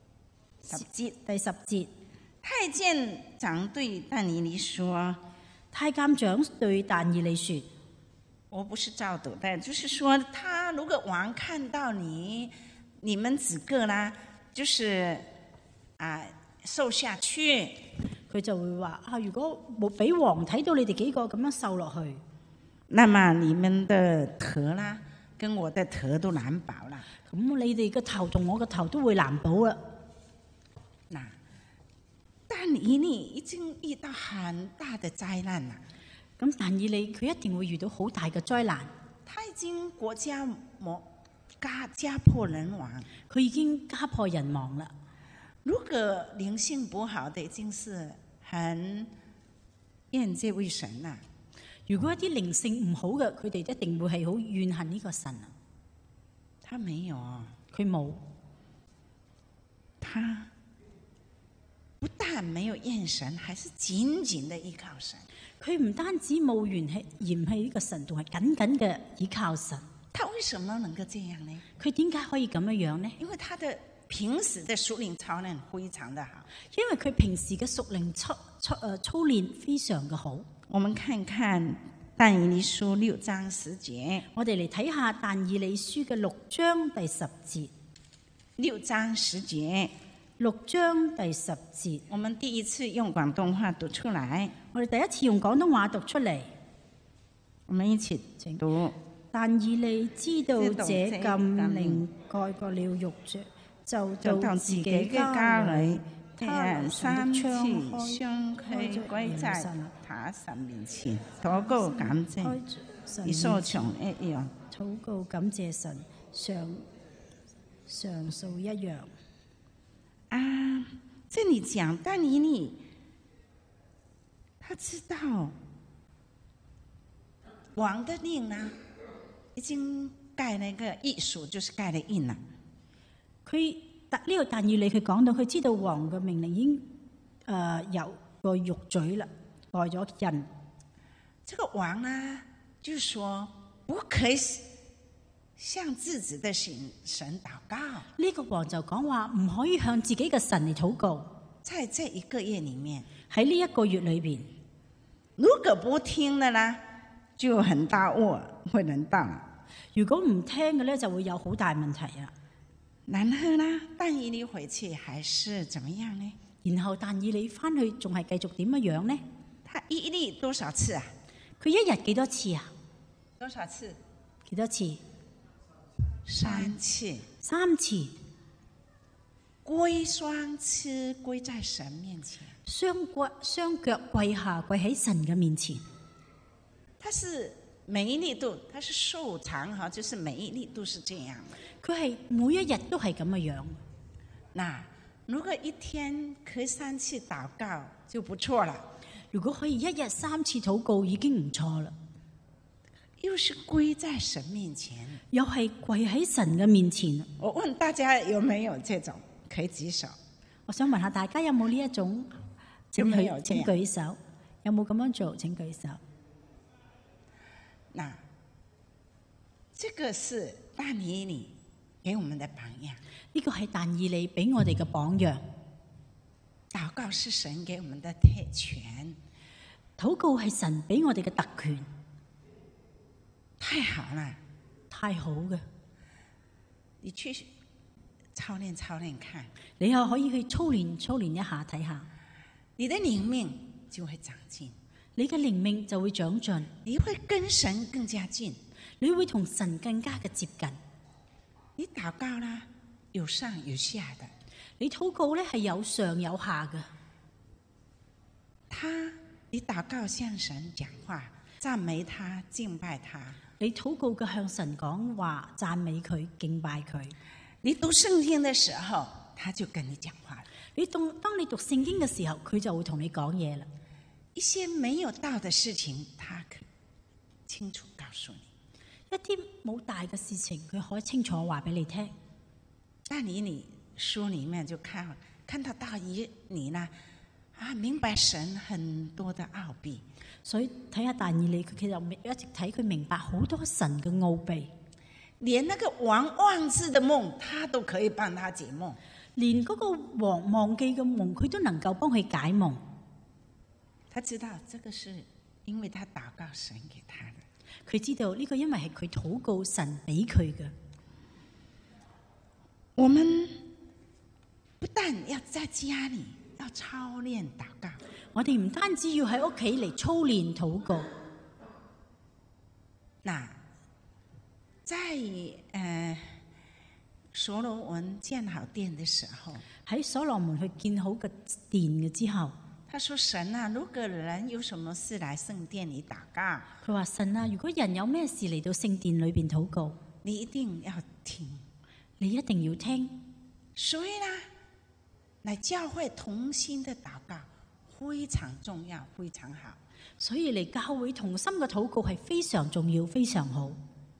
節。 太監長對但以理說， 太監長對但以理說， 我不是照讀的，就是說他如果王看到你們幾個啦，就是瘦下去， 佢就會話如果冇俾王睇到你哋幾個咁樣瘦落去， 那麼你們的頭啦，跟我的頭都難保啦。 咁你哋個頭同我個頭都會難保啦。 嗱，但以理已經遇到很大的災難啦。 咁但以理佢一定會遇到好大嘅災難。 他已經國家家破人亡， 佢已經家破人亡啦。 如果靈性不好的，已經是很怨這位神啦。 如果一啲靈性唔好嘅，佢哋一定會係好怨恨呢個神啊。 他沒有， 佢冇， 他不但沒有怨神，還是緊緊的依靠神。 佢唔單止冇嫌棄呢個神，仲係緊緊嘅依靠神。 他為什麼能夠這樣呢？ 佢點解可以咁樣呢？ 因為他的平時的屬靈操練非常的好。 因為佢平時嘅屬靈操練非常嘅好。 我們看看但以理書6章10節。 我哋嚟睇下但以理書嘅6章第10節。 6章10節。 6章第10節。 我們第一次用廣東話讀出來。 我哋第一次用廣東話讀出嚟。 我們一起請讀。 但以理知道這禁令蓋過了獄卒，就到自己嘅家裏，他3次雙膝跪在他神面前， 禱告感謝，與所從一樣。 禱告感謝神，上訴一樣。 這裡講但以理，他知道王的令呢，已經蓋了一個義書，就是蓋了印啦。 佢呢個但以理佢講到，佢知道王嘅命令已經有個獄嘴啦，蓋咗印。 這個王呢，就是說不可以向自己的神禱告。 呢個王就講話唔可以向自己嘅神嚟禱告。 在這一個月裡面， 喺呢一個月裏邊， 如果不聽的呢，就很大禍會臨到。 如果唔聽嘅咧，就會有好大問題啊。 然後呢，但以理回去還是怎麼樣呢？ 然後但以理翻去仲係繼續點樣呢？ 他一日多少次啊？ 佢一日幾多次啊？ 多少次？ 幾多次 ？3次。 3次。 跪雙膝跪在神面前， 雙腳跪下跪喺神嘅面前。 它是每一粒都，它是瘦長哈，就是每一粒都是這樣的。 佢係每一日都係咁嘅樣。 那如果一天可以3次禱告就不錯了。 如果可以一日3次禱告已經唔錯啦。 又是跪在神面前， 又係跪喺神嘅面前。 我問大家有沒有這種？可以舉手。 我想問下大家有冇呢一種？請舉手。有冇咁樣做？請舉手。 那這個是但以理給我們的榜樣。 呢個係但以理俾我哋嘅榜樣。 禱告是神給我們的特權， 禱告係神俾我哋嘅特權。 太好啦， 太好嘅。 你去操練操練看， 你又可以去操練一下睇下， 你的靈命就會長進， 你嘅靈命就會長進， 你會跟神更加近， 你會同神更加嘅接近。 你禱告啦，有上有下的， 你禱告咧係有上有下嘅。 你禱告向神講話，讚美他，敬拜他。 你禱告嘅向神講話，讚美佢，敬拜佢。 你讀聖經嘅時候，他就跟你講話了。 當你讀聖經嘅時候，佢就會同你講嘢啦。 一些沒有道的事情，他可以清楚告訴你。 一啲冇大嘅事情，佢可以清楚話俾你聽。 但你書裏面就看到但以理呢，明白神很多的奧秘。所以睇下但以理，佢其實一直睇佢明白好多神嘅奧秘。連那個王忘記的夢，他都可以幫他解夢。 連嗰個王忘記嘅夢，佢都能夠幫佢解夢。 他知道這個是因為他禱告神給他的。 佢知道呢個因為係佢禱告神俾佢嘅。 我們不但要在家裏要操練禱告， 我哋唔單止要喺屋企嚟操練禱告。 嗱，在所羅門建好殿的時候，喺所羅門去建好個殿嘅之後，他說：神啊，如果人有什麼事來聖殿裏禱告， 佢話神啊，如果人有咩事嚟到聖殿裏邊禱告， 你一定要聽， 你一定要聽。 所以呢，嚟教會同心的禱告非常重要，非常好。 所以嚟教會同心嘅禱告係非常重要，非常好。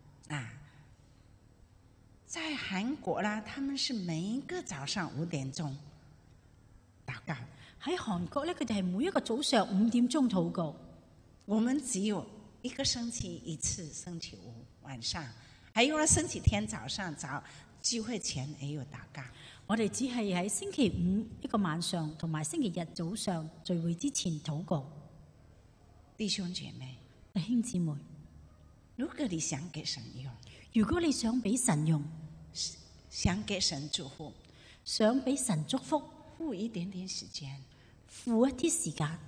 在韓國啦，他們是每一個早上5點鐘禱告。 喺韓國咧，佢哋係每一個早上5點鐘禱告。 我們只有一個星期一次，星期五晚上，還有星期天早上聚會前也有禱告。 我哋只係喺星期五一個晚上，同埋星期日早上聚會之前禱告。 弟兄姐妹， 弟兄姊妹， 如果你想給神用， 如果你想俾神用， 想給神祝福， 想俾神祝福， 付一點點時間， 付一啲時間。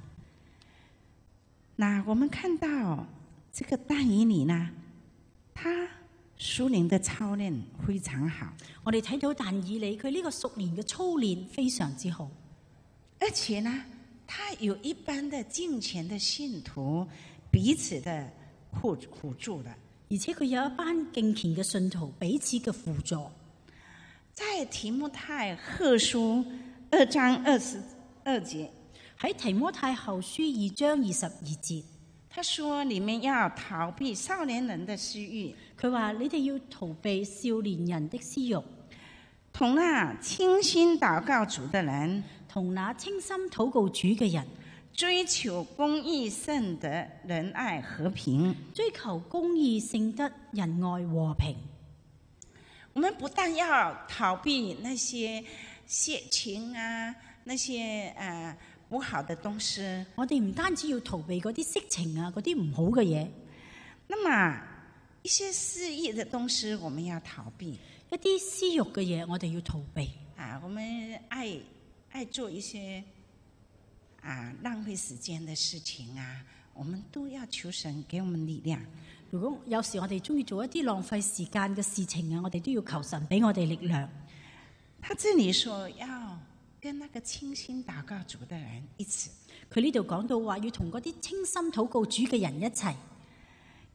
那我們看到這個但以理呢，他屬靈的操練非常好。 我哋睇到但以理佢呢個屬靈嘅操練非常之好， 而且呢，他有一班的敬虔的信徒彼此的輔助的。 而且佢有一班敬虔嘅信徒彼此嘅輔助。 在提摩太後書2章22節， 喺提摩太後書2章22節， 他說：你們要逃避少年人的私欲。 佢話你哋要逃避少年人的私欲， 同那清心禱告主的人， 同那清心禱告主嘅人， 追求公義聖德仁愛和平， 追求公義聖德仁愛和平。 我們不但要逃避那些邪情啊，那些不好的東西， 我哋唔單止要逃避嗰啲色情啊，嗰啲唔好嘅嘢。 那麼一些私欲的東西，我們要逃避。 一啲私欲嘅嘢，我哋要逃避。 我們愛做一些浪費時間的事情啊，我們都要求神給我們力量。 如果有時我哋中意做一啲浪費時間嘅事情啊，我哋都要求神俾我哋力量。 他這裏說要跟那個清心禱告主的人一起。 佢呢度講到話要同嗰啲清心禱告主嘅人一齊。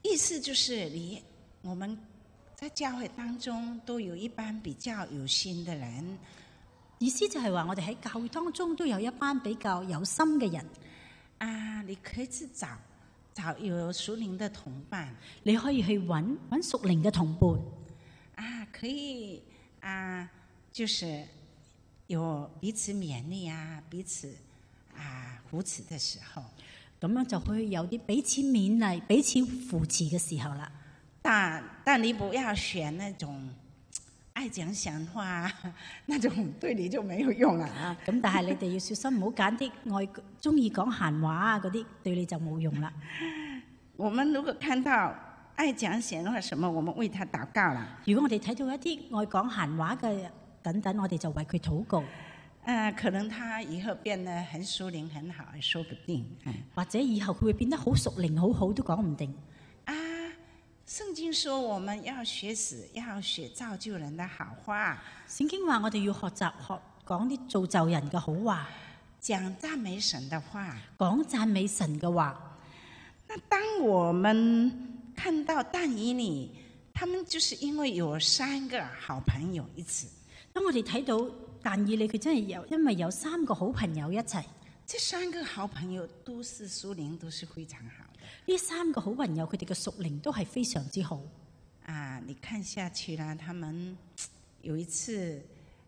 意思就是我們在教會當中都有一班比較有心的人。 意思就係話，我哋喺教會當中都有一班比較有心嘅人。 你可以去找有屬靈的同伴， 你可以去揾屬靈嘅同伴。 可以就是有彼此勉勵彼此扶持的時候， 咁樣就會有啲彼此勉勵、彼此扶持嘅時候啦。 但你不要選那種愛講閒話，那種對你就沒有用啦。 咁但係你哋要小心，唔好揀啲中意講閒話嗰啲，對你就冇用啦。 我們如果看到愛講閒話什麼，我們為他禱告啦。 如果我哋睇到一啲愛講閒話嘅等等，我哋就為佢禱告。 可能他以後變得很屬靈很好，說不定。 或者以後佢會變得好屬靈好好都講唔定。 聖經說我們要學造就人的好話。 聖經話我哋要學講啲造就人嘅好話， 講讚美神的話， 講讚美神嘅話。 那當我們看到但以理，他們就是因為有3個好朋友一起。 當我哋睇到但以理，佢真係因為有3個好朋友一齊。 這3個好朋友都是屬靈，都是非常好的。 呢3個好朋友，佢哋嘅屬靈都係非常之好。 你看下去啦，他們有一次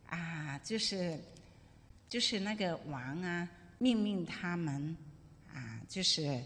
就是那個王命令他們就是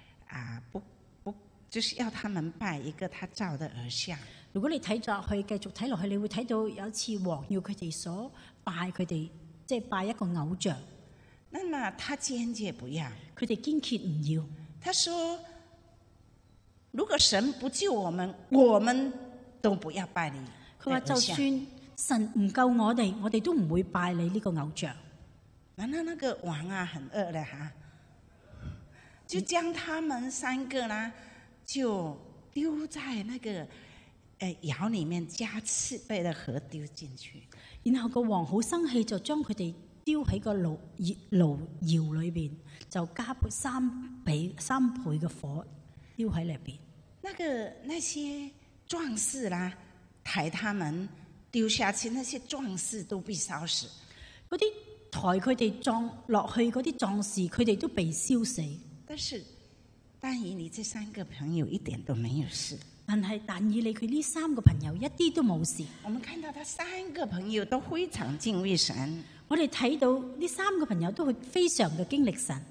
就是要他們拜一個他造的偶像。 如果你睇落去，繼續睇落去，你會睇到有一次王要佢哋所拜佢哋，即係拜一個偶像。 那麼他堅決不要， 佢哋堅決唔要。 他說：如果神不救我們，我們都不要拜你。 佢話就算神唔救我哋都唔會拜你呢個偶像。 那個王很惡的就將他們3個呢就丟在那個窯裏面加刺背的河丟進去。 然後個王好生氣，就將佢哋丟喺個爐窯裏邊，就加倍3倍嘅火丟喺裏邊。 那些壯士啦，抬他們丟下去，那些壯士都被燒死。 嗰啲抬佢哋撞落去嗰啲壯士，佢哋都被燒死。 但是但以理這3個朋友一點都沒有事。 但係但以理佢呢3個朋友一啲都冇事。 我們看到他3個朋友都非常敬畏神。 我哋睇到呢3個朋友都會非常嘅經歷神。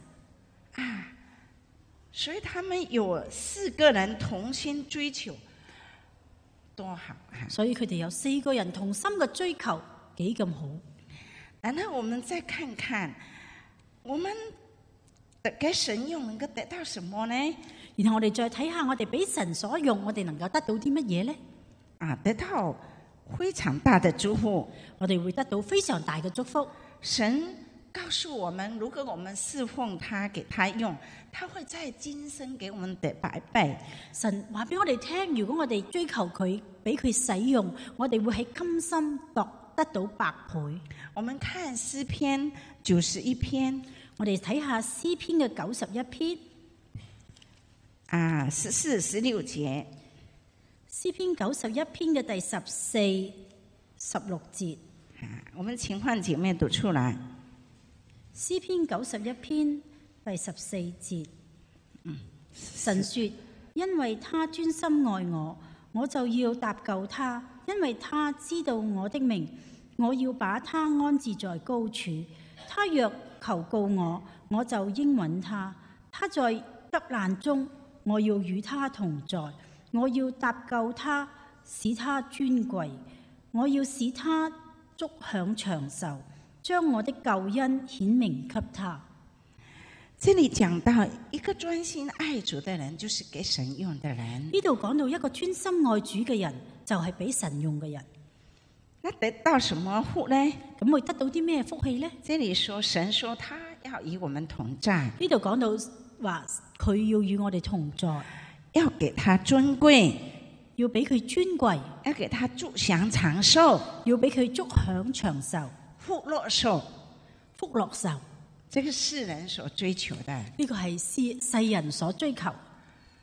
所以他們有4個人同心追求，多好啊！ 所以佢哋有4個人同心嘅追求，幾咁好。 然後我們再看看，我們給神用能夠得到什麼呢？ 然後我哋再睇下，我哋俾神所用，我哋能夠得到啲乜嘢呢？ 得到非常大的祝福， 我哋會得到非常大嘅祝福。 神告訴我們，如果我們侍奉他，給他用，他會在今生給我們得百倍。 神話俾我哋聽，如果我哋追求佢，俾佢使用，我哋會喺今生得到100倍。 我們看詩篇91篇， 我哋睇下詩篇嘅91篇 14、16節。 詩篇91篇嘅第14、16節。 我們請換姐妹讀出來。 詩篇91篇第14節。神說：因為他專心愛我，我就要搭救他；因為他知道我的名，我要把他安置在高處。他若求告我，我就應允他。他在急難中，我要與他同在。我要搭救他，使他尊貴。我要使他足享長壽，將我的救恩顯明給他。 這裏講到一個專心愛主的人，就是給神用的人。 呢度講到一個專心愛主嘅人，就係俾神用嘅人。 那得到什麼福呢？ 咁會得到啲咩福氣呢？ 這裏說神說他要與我們同在。 呢度講到話佢要與我哋同在， 要給他尊貴， 要俾佢尊貴， 要給他足享長壽， 要俾佢足享長壽， 福樂壽， 福樂壽。 這個世人所追求的， 呢個係世人所追求。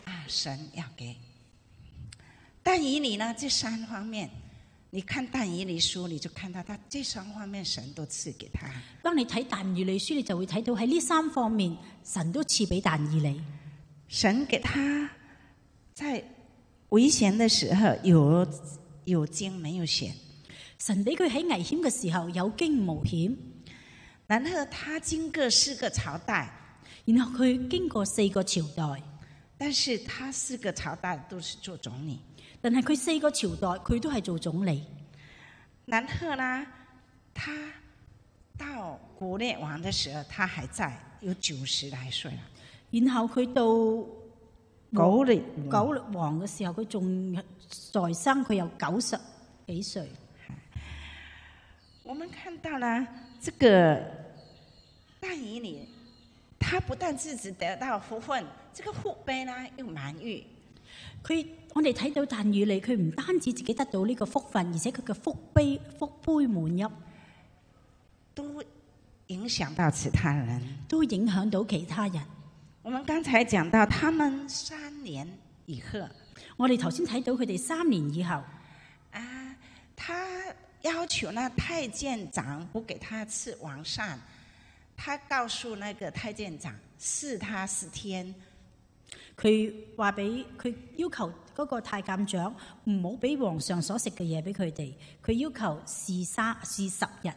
神要给。但以理呢，这3方面，你看但以理書，你就看到他這3方面神都賜給他。 當你睇但以理書，你就會睇到喺呢3方面，神都賜俾但以理。 神給他在危險的時候有驚沒有險。 神俾佢喺危險嘅時候有驚無險。 然後他經過4個朝代， 然後佢經過4個朝代， 但是他4個朝代都是做總理。 但係佢4個朝代佢都係做總理。 然後呢，他到古列王的時候，他還在，有90來歲啦。 然後佢到古列王嘅時候，佢仲在生，佢有90幾歲。 我們看到了這個但以理，他不但自己得到福分，這個福杯呢又滿溢。 我哋睇到但以理，佢唔單止自己得到呢個福分，而且佢嘅福杯滿溢， 都影響到其他人， 都影響到其他人。 我們剛才講到，他們3年以後， 我哋頭先睇到佢哋3年以後， 他要求呢太監長不給他吃王膳，他告訴那個太監長試他10天。 佢要求嗰個太監長唔好俾皇上所食嘅嘢俾佢哋，佢要求試10日。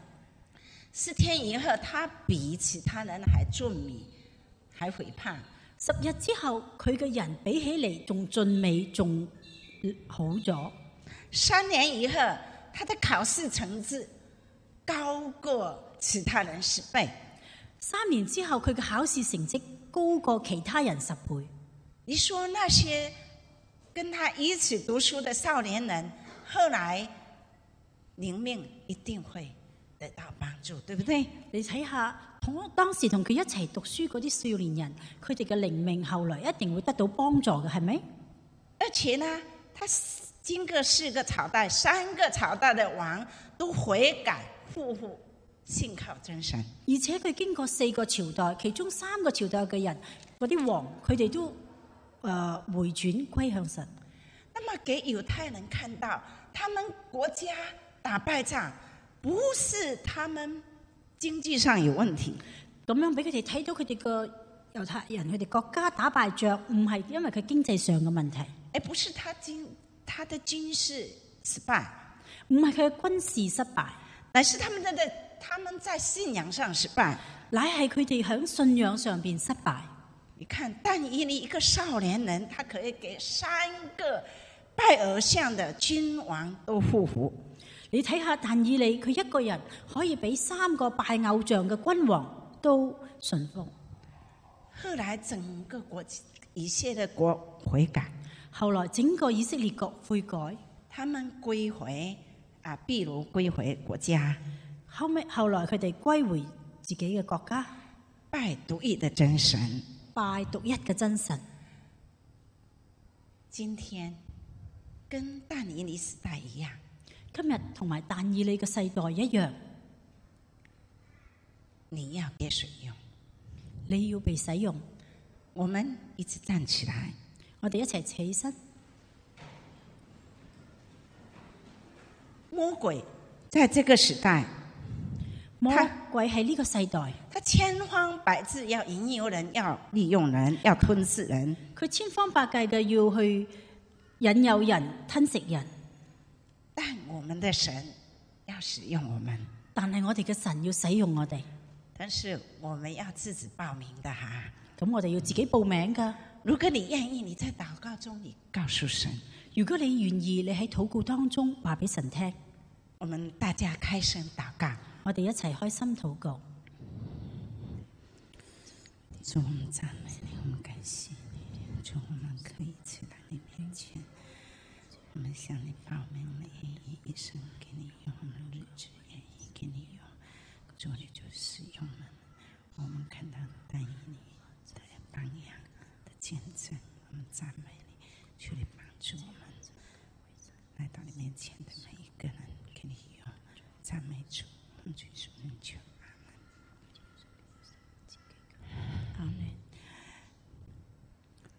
4天以後，他比其他人還俊美，還肥胖。 10日之後，佢嘅人比起嚟仲俊美，仲好咗。 3年以後，他的考試成績高過其他人10倍。 3年之後，佢嘅考試成績高過其他人10倍。 你說那些跟他一起讀書的少年人，後來靈命一定會得到幫助，對不對？ 你睇下，當時同佢一齊讀書嗰啲少年人，佢哋嘅靈命後來一定會得到幫助嘅，係咪？ 而且呢，他經過4個朝代，3個朝代的王都悔改復信靠真神。 而且佢經過4個朝代，其中3個朝代嘅人，嗰啲王，佢哋都回轉歸向神。 那麼給猶太人看到，他們國家打敗仗，不是他們經濟上有問題。 咁樣俾佢哋睇到佢哋個猶太人，佢哋國家打敗仗，唔係因為佢經濟上嘅問題， 不是他的軍事失敗， 唔係佢嘅軍事失敗， 乃是他們在信仰上失敗， 乃係佢哋喺信仰上邊失敗。 你看，但以理一個少年人，他可以給3個拜偶像的君王都匍匐。 你睇下但以理，佢一個人可以俾3個拜偶像嘅君王都順服。 後來整個以色列國悔改， 後來整個以色列國悔改， 他們歸回秘魯歸回國家。 後來佢哋歸回自己嘅國家， 拜獨一的真神。 拜獨一嘅真神。 今天跟但以理時代一樣， 今日同埋但以理嘅世代一樣， 你要被使用， 你要被使用。 我們一起站起來， 我哋一齊起身。 魔鬼在這個時代， 魔鬼喺呢個世代， 他千方百計要引誘人，要利用人，要吞噬人。 佢千方百計嘅要去引誘人、吞食人。 但我們的神要使用我們， 但係我哋嘅神要使用我哋。 但是我們要自己報名的哈。 咁我哋要自己報名噶。 如果你願意，你在禱告中你告訴神。 如果你願意，你喺禱告當中話俾神聽。 我們大家開聲禱告。 我哋一齊開心禱告。 主，我們讚美你，我們感謝你。主，我們可以起來你面前，我們向你報名，我們願意一生給你用，我們日子願意給你用。主，你就使用我們看到但以理的榜樣的見證，我們讚美你，求你幫助我們來到你面前的每一個人，給你用。讚美主。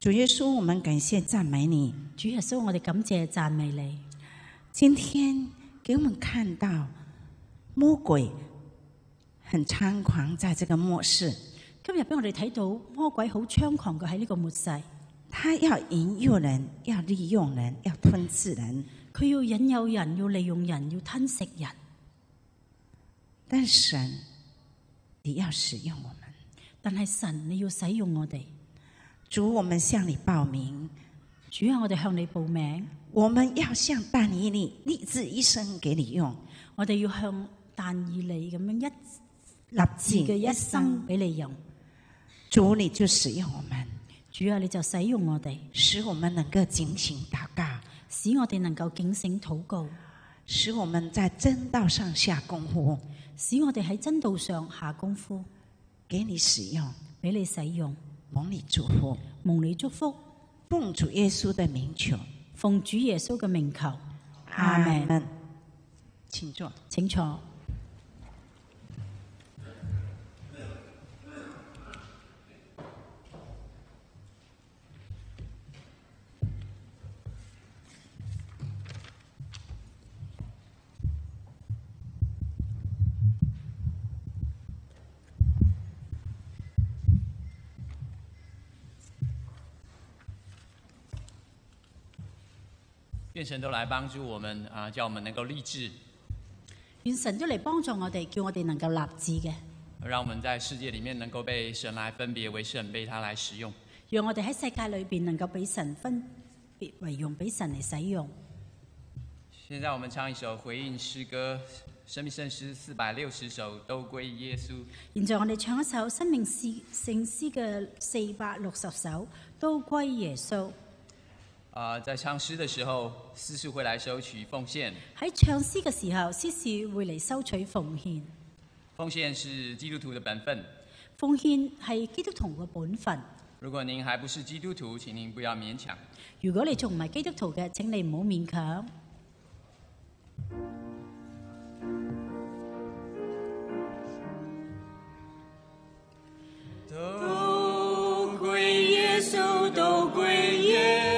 主耶稣，我们感谢赞美你。 主耶穌，我哋感謝讚美你。 今天給我們看到魔鬼很猖狂，在這個末世。 今日俾我哋睇到魔鬼好猖狂嘅喺呢個末世， 他要引誘人，要利用人，要吞噬人。 佢要引誘人，要利用人，要吞食人。 但神，你要使用我們。 但係神，你要使用我哋。 主，我們向你報名。 主啊，我哋向你報名。 我們要像但以理立志一生給你用。 我哋要向但以理咁樣立志嘅一生俾你用。 主，你就使用我們。 主啊，你就使用我哋， 使我們能夠警醒禱告， 使我哋能夠警醒禱告， 使我們在真道上下功夫， 使我哋喺真道上下功夫， 給你使用， 俾你使用， 蒙你祝福， 蒙你祝福， 奉主耶穌的名求， 奉主耶穌嘅名求， 阿們。請坐， 請坐。 願神都來幫助我們叫我們能夠立志。 願神都嚟幫助我哋，叫我哋能夠立志嘅。 讓我們在世界裡面能夠被神來分別為聖，被他來使用。 讓我哋喺世界裏邊能夠俾神分別為用，俾神嚟使用。 現在我們唱一首回應詩歌，生命聖詩460首都歸耶穌。 現在我哋唱一首生命聖詩嘅460首都歸耶穌。 在唱詩的時候，司事會來收取奉獻。 喺唱詩嘅時候，司事會嚟收取奉獻。 奉獻是基督徒的本分。 奉獻係基督徒嘅本分。 如果您還不是基督徒，請您不要勉強。 如果你仲唔係基督徒嘅，請你唔好勉強。 都歸耶穌，都歸耶穌。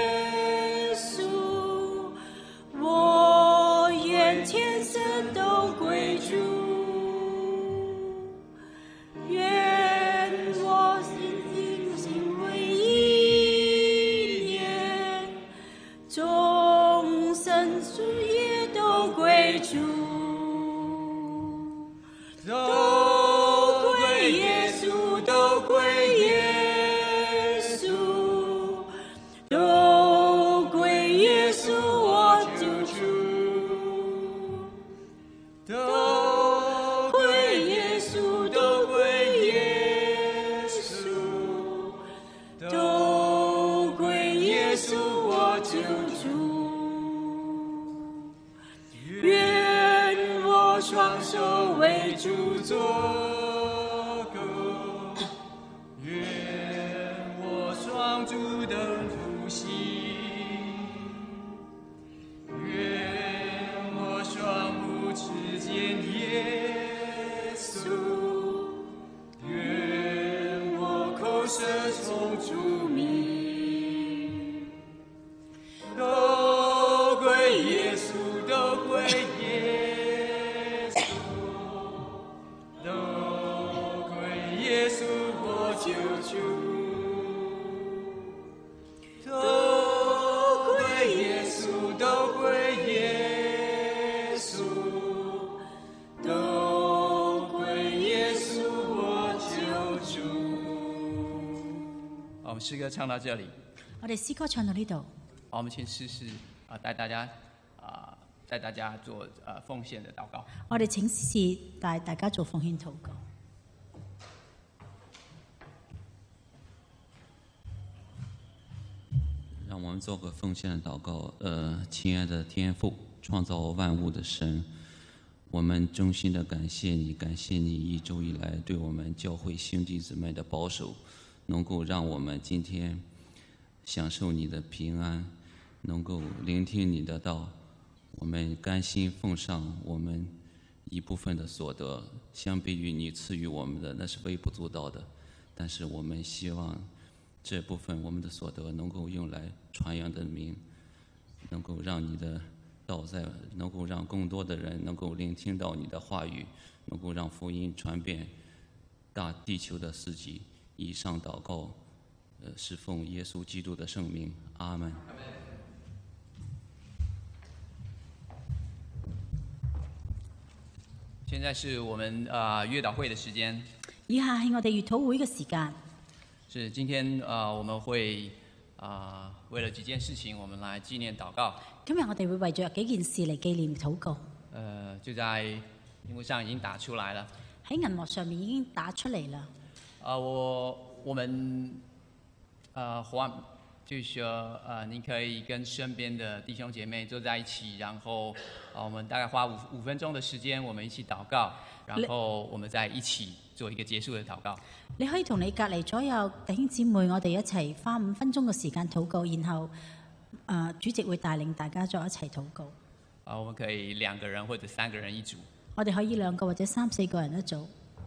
天生都歸主，願我心為一念，眾生事業都歸主，都歸耶穌，都歸耶穌，都歸耶穌，我救主。都歸耶穌，都歸耶穌，都歸耶穌，我救主。願我雙手為主作歌，願我雙足登途行。耶穌，願我口舌從主名，都歸耶穌，都歸耶穌，都歸耶穌，我救主。都歸耶穌，都歸耶穌。都歸耶穌，我救主。 我們詩歌唱到這裡。 我哋詩歌唱到呢度。 我們請司事帶大家做奉獻的禱告。 我哋請司事帶大家做奉獻禱告。 讓我們做個奉獻的禱告。親愛的天父，創造萬物的神，我們衷心的感謝你，感謝你一周以來對我們教會兄弟姊妹的保守，能夠讓我們今天享受你的平安，能夠聆聽你的道。我們甘心奉上我們一部分的所得，相比於你賜予我們的，那是微不足道的。但是我們希望这部分我们的所得能够用来传扬的名，能够让你的道能够让更多的人能够聆听到你的话语，能够让福音传遍大地球的四极。以上祷告，是奉耶稣基督的圣名，阿门。 现在是我们月祷會的時間。 以下係我哋月禱會嘅時間。 是今天我們會為了幾件事情，我們來紀念禱告。 今日我哋會為着幾件事嚟紀念禱告。 就在熒幕上已經打出來了。 喺銀幕上面已經打出嚟啦。 我們就是說你可以跟身邊的弟兄姐妹坐在一起，然後我們大概花5分鐘的時間，我們一起禱告，然後我們再一起做一個結束的禱告。 你可以同你隔離左右弟兄姊妹，我哋一齊花5分鐘嘅時間禱告，然後主席會帶領大家再一齊禱告。 我們可以2個人或者3個人一組。 我哋可以2個或者3、4個人一組。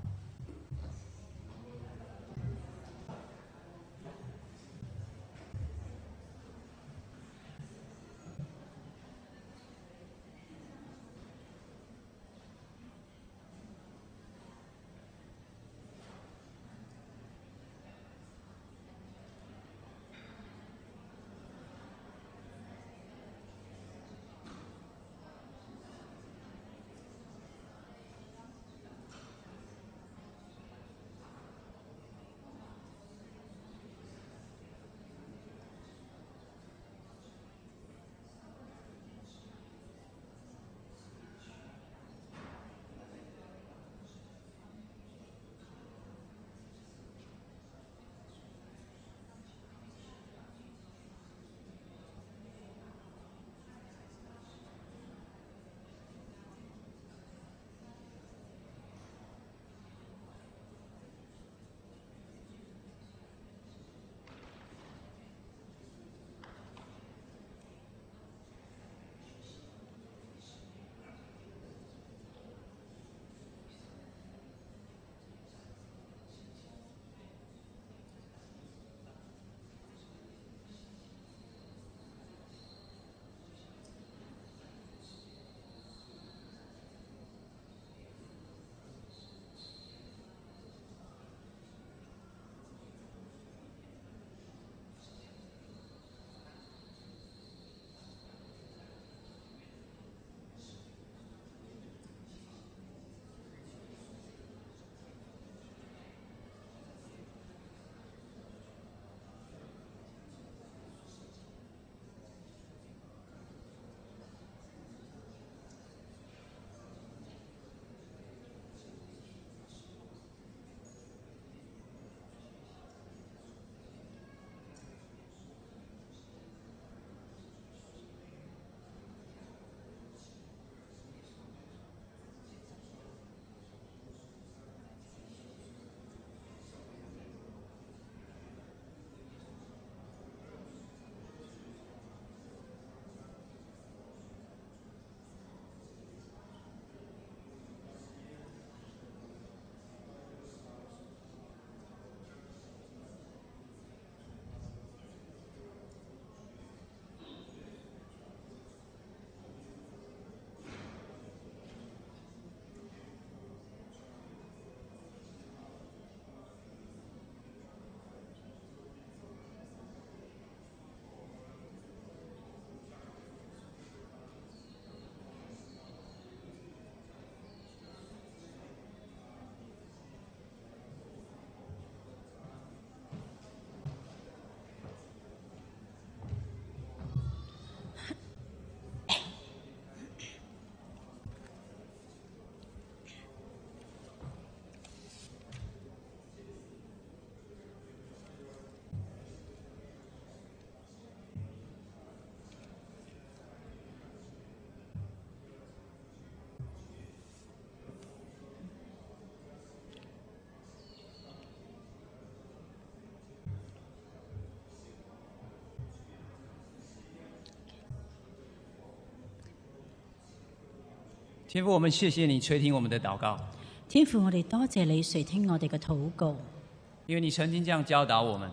天父，我們謝謝你垂聽我們的禱告。 天父，我哋多謝你垂聽我哋嘅禱告， 因為你曾經這樣教導我們。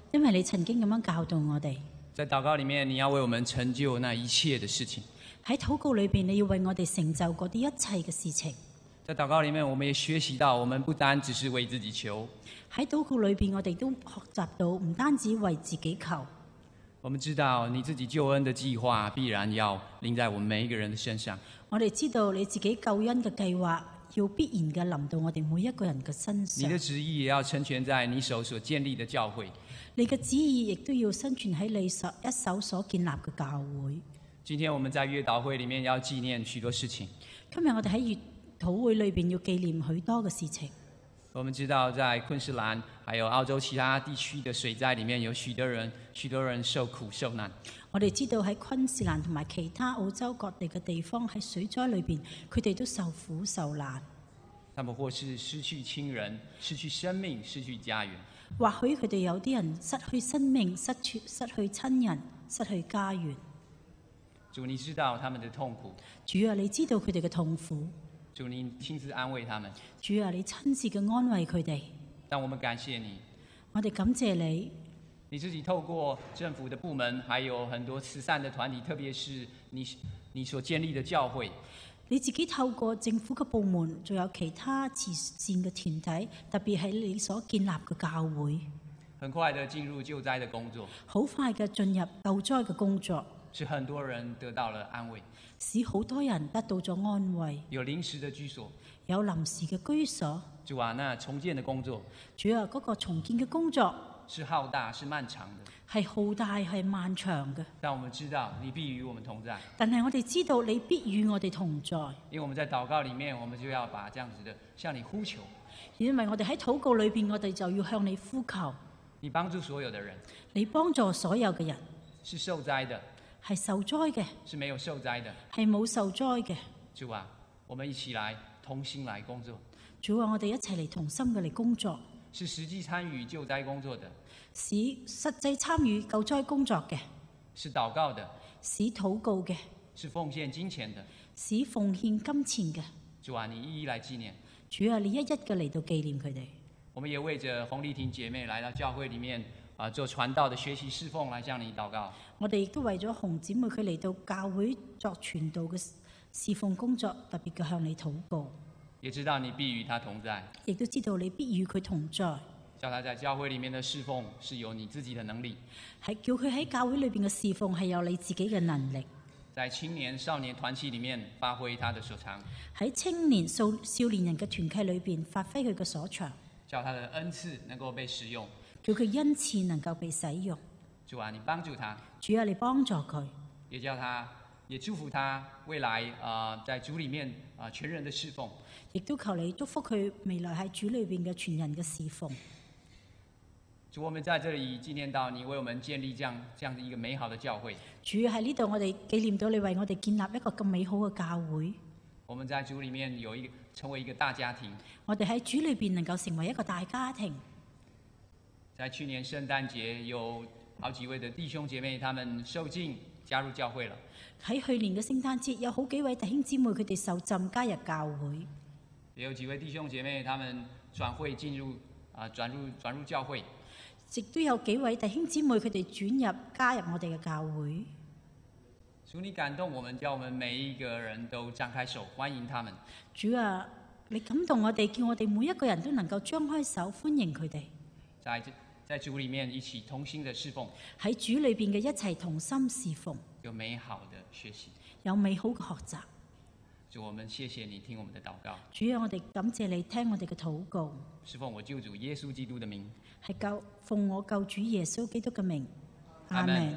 因為你曾經咁樣教導我哋。 在禱告裡面，你要為我們成就那一切的事情。 喺禱告裏邊，你要為我哋成就嗰啲一切嘅事情。 在禱告裡面，我們也學習到，我們不單只是為自己求。 喺禱告裏邊，我哋都學習到唔單止為自己求。 我們知道你自己救恩的計劃必然要臨在我們每一個人的身上。 我哋知道你自己救恩嘅計劃要必然嘅臨到我哋每一個人嘅身上。 你的旨意也要成全在你手所建立的教會。 你嘅旨意亦都要生存喺你一手所建立嘅教會。 今天我們在月禱會裡面要紀念許多事情。 今日我哋喺月禱會裏邊要紀念許多嘅事情。 我們知道在昆士蘭還有澳洲其他地區的水災裡面，有許多人受苦受難。 我哋知道喺昆士蘭同埋其他澳洲各地嘅地方喺水災裏邊，佢哋都受苦受難。 他們或是失去親人、失去生命、失去家園。 或許佢哋有啲人失去生命、失去親人、失去家園。 主，你知道他們的痛苦。 主啊，你知道佢哋嘅痛苦。 主，你親自安慰他們。 主啊，你親自嘅安慰佢哋。 但我們感謝你。 我哋感謝你。 你自己透過政府的部門，還有很多慈善的團體，特別是你所建立的教會。 你自己透過政府嘅部門，仲有其他慈善嘅團體，特別係你所建立嘅教會， 很快的進入救災的工作， 好快嘅進入救災嘅工作， 使很多人得到了安慰， 使好多人得到咗安慰， 有臨時的居所， 有臨時嘅居所。 主啊，那重建的工作， 主啊，嗰個重建嘅工作是浩大，是漫長的， 係浩大，係漫長嘅。 但我們知道你必與我們同在。 但係我哋知道你必與我哋同在。 因為我們在禱告裡面，我們就要把這樣子的向你呼求。 因為我哋喺禱告裏邊，我哋就要向你呼求。 你幫助所有的人。 你幫助所有嘅人。 是受災的。 係受災嘅。 是沒有受災的。 係冇受災嘅。 主啊，我們一起來同心來工作。 主啊，我哋一齊嚟同心嘅嚟工作。 是實際參與救災工作的。 使實際參與救災工作嘅。 是禱告的。 使禱告嘅。 是奉獻金錢的。 使奉獻金錢嘅。 主啊，你一一來紀念。 主啊，你一一嘅嚟到紀念佢哋。 我們也為着洪麗婷姐妹來到教會裡面做傳道的學習侍奉來向你禱告。 我哋亦都為咗洪姊妹佢嚟到教會作傳道嘅侍奉工作，特別嘅向你禱告。 也知道你必與他同在。 亦都知道你必與佢同在。 叫他在教會裡面的侍奉是有你自己的能力。 係叫佢喺教會裏邊嘅侍奉係有你自己嘅能力。 在青年少年團契裡面發揮他的所長。 喺青年少年人嘅團契裏邊發揮佢嘅所長。 叫他的恩賜能夠被使用。 叫佢恩賜能夠被使用。 主啊，你幫助他。 主啊，你幫助佢。 也叫他，也祝福他未來在主裡面全人的侍奉。 亦都求你祝福佢未來喺主裏邊嘅全人嘅侍奉。 主，我們在這裡紀念到你為我們建立這樣的一個美好的教會。 主，喺呢度我哋紀念到你為我哋建立一個咁美好嘅教會。 我們在主裡面成為一個大家庭。 我哋喺主裏邊能夠成為一個大家庭。 在去年聖誕節有好幾位的弟兄姐妹，他們受浸加入教會了。 喺去年嘅聖誕節有好幾位弟兄姊妹佢哋受浸加入教會。 也有幾位弟兄姐妹，他們轉會進入轉入教會。 亦都有幾位弟兄姊妹佢哋轉入加入我哋嘅教會。 主，你感動我們，叫我們每一個人都張開手歡迎他們。 主啊，你感動我哋，叫我哋每一個人都能夠張開手歡迎佢哋。 在主裡面一起同心的侍奉。 喺主裏邊嘅一齊同心侍奉。 有美好的學習。 有美好嘅學習。 主，我們謝謝你聽我們的禱告。 主啊，我哋感謝你聽我哋嘅禱告。 是奉我救主耶穌基督的名。 係奉我救主耶穌基督嘅名。阿們。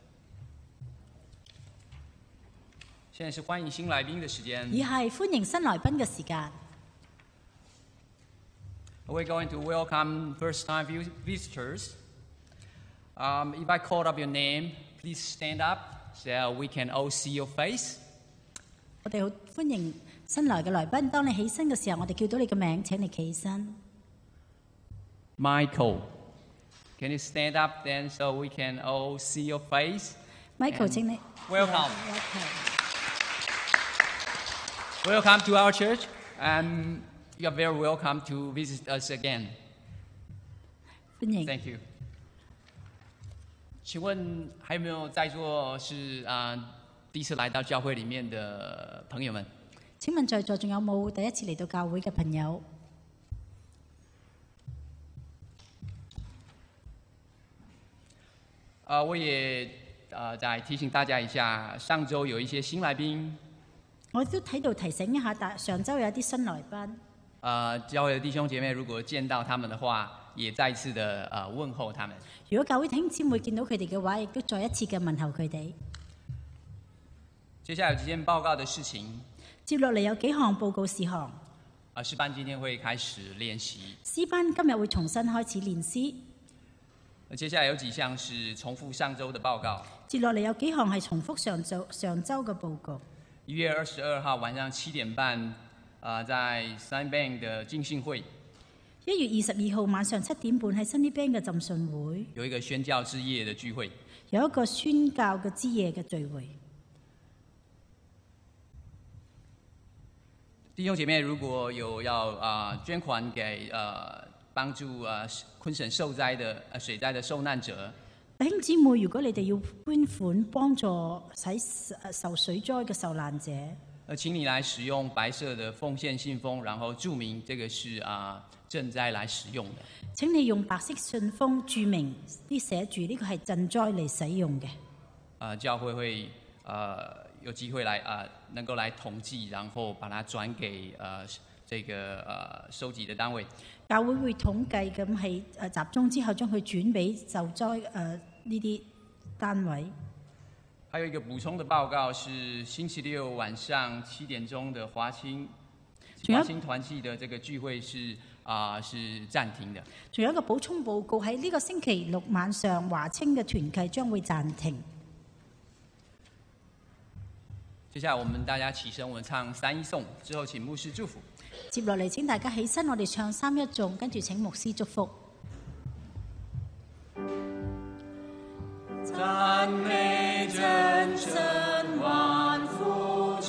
現在是歡迎新來賓的時間。 而係歡迎新來賓嘅時間。 We're going to welcome first-time visitors. If I call up your name, please stand up so we can all see your face. 我哋好歡迎新來嘅來賓。當你起身嘅時候，我哋叫到你嘅名，請你企起身。 Michael, can you stand up then so we can all see your face? Michael， 請你。 Welcome. Welcome to our church, and you are very welcome to visit us again. 歡迎。 Thank you. 請問還有沒有在座是第一次來到教會裡面的朋友們？ 請問在座仲有冇第一次嚟到教會嘅朋友？ 我也再提醒大家一下，上週有一些新來賓。 我都喺度提醒一下，上週有一啲新來賓。 教會的弟兄姐妹如果見到他們的話，也再一次的問候他們。 如果教會弟兄姊妹見到佢哋嘅話，亦都再一次嘅問候佢哋。 接下來有幾件報告的事情。 接落嚟有幾項報告事項。 詩班今天會開始練習。 詩班今日會重新開始練詩。 接下來有幾項是重複上週的報告。 接落嚟有幾項係重複上週嘅報告。 1月22號晚上7點半，在 Sunnybank 的浸信會。 1月22號晚上7點半喺 Sunnybank 嘅浸信會。 有一個宣教之夜的聚會。 有一個宣教嘅之夜嘅聚會。 弟兄姐妹，如果有要捐款給幫助昆省受災的水災的受難者， 弟兄姊妹，如果你哋要捐款幫助受水災嘅受難者， 請你來使用白色的奉獻信封，然後註明這個是賑災來使用的。 請你用白色信封註明啲寫住呢個係賑災嚟使用嘅。 教會會有機會來能夠來統計，然後把它轉給這個收集的單位。 教會會統計咁係集中之後，將佢轉俾受災呢啲單位。 還有一個補充的報告是星期六晚上7點鐘的華興團契的這個聚會是暫停的。 仲有一個補充報告喺呢個星期六晚上華清嘅團契將會暫停。 接下來我們大家起身，我們唱三一頌，之後請牧師祝福。 接落嚟請大家起身，我哋唱三一頌，跟住請牧師祝福。 讚美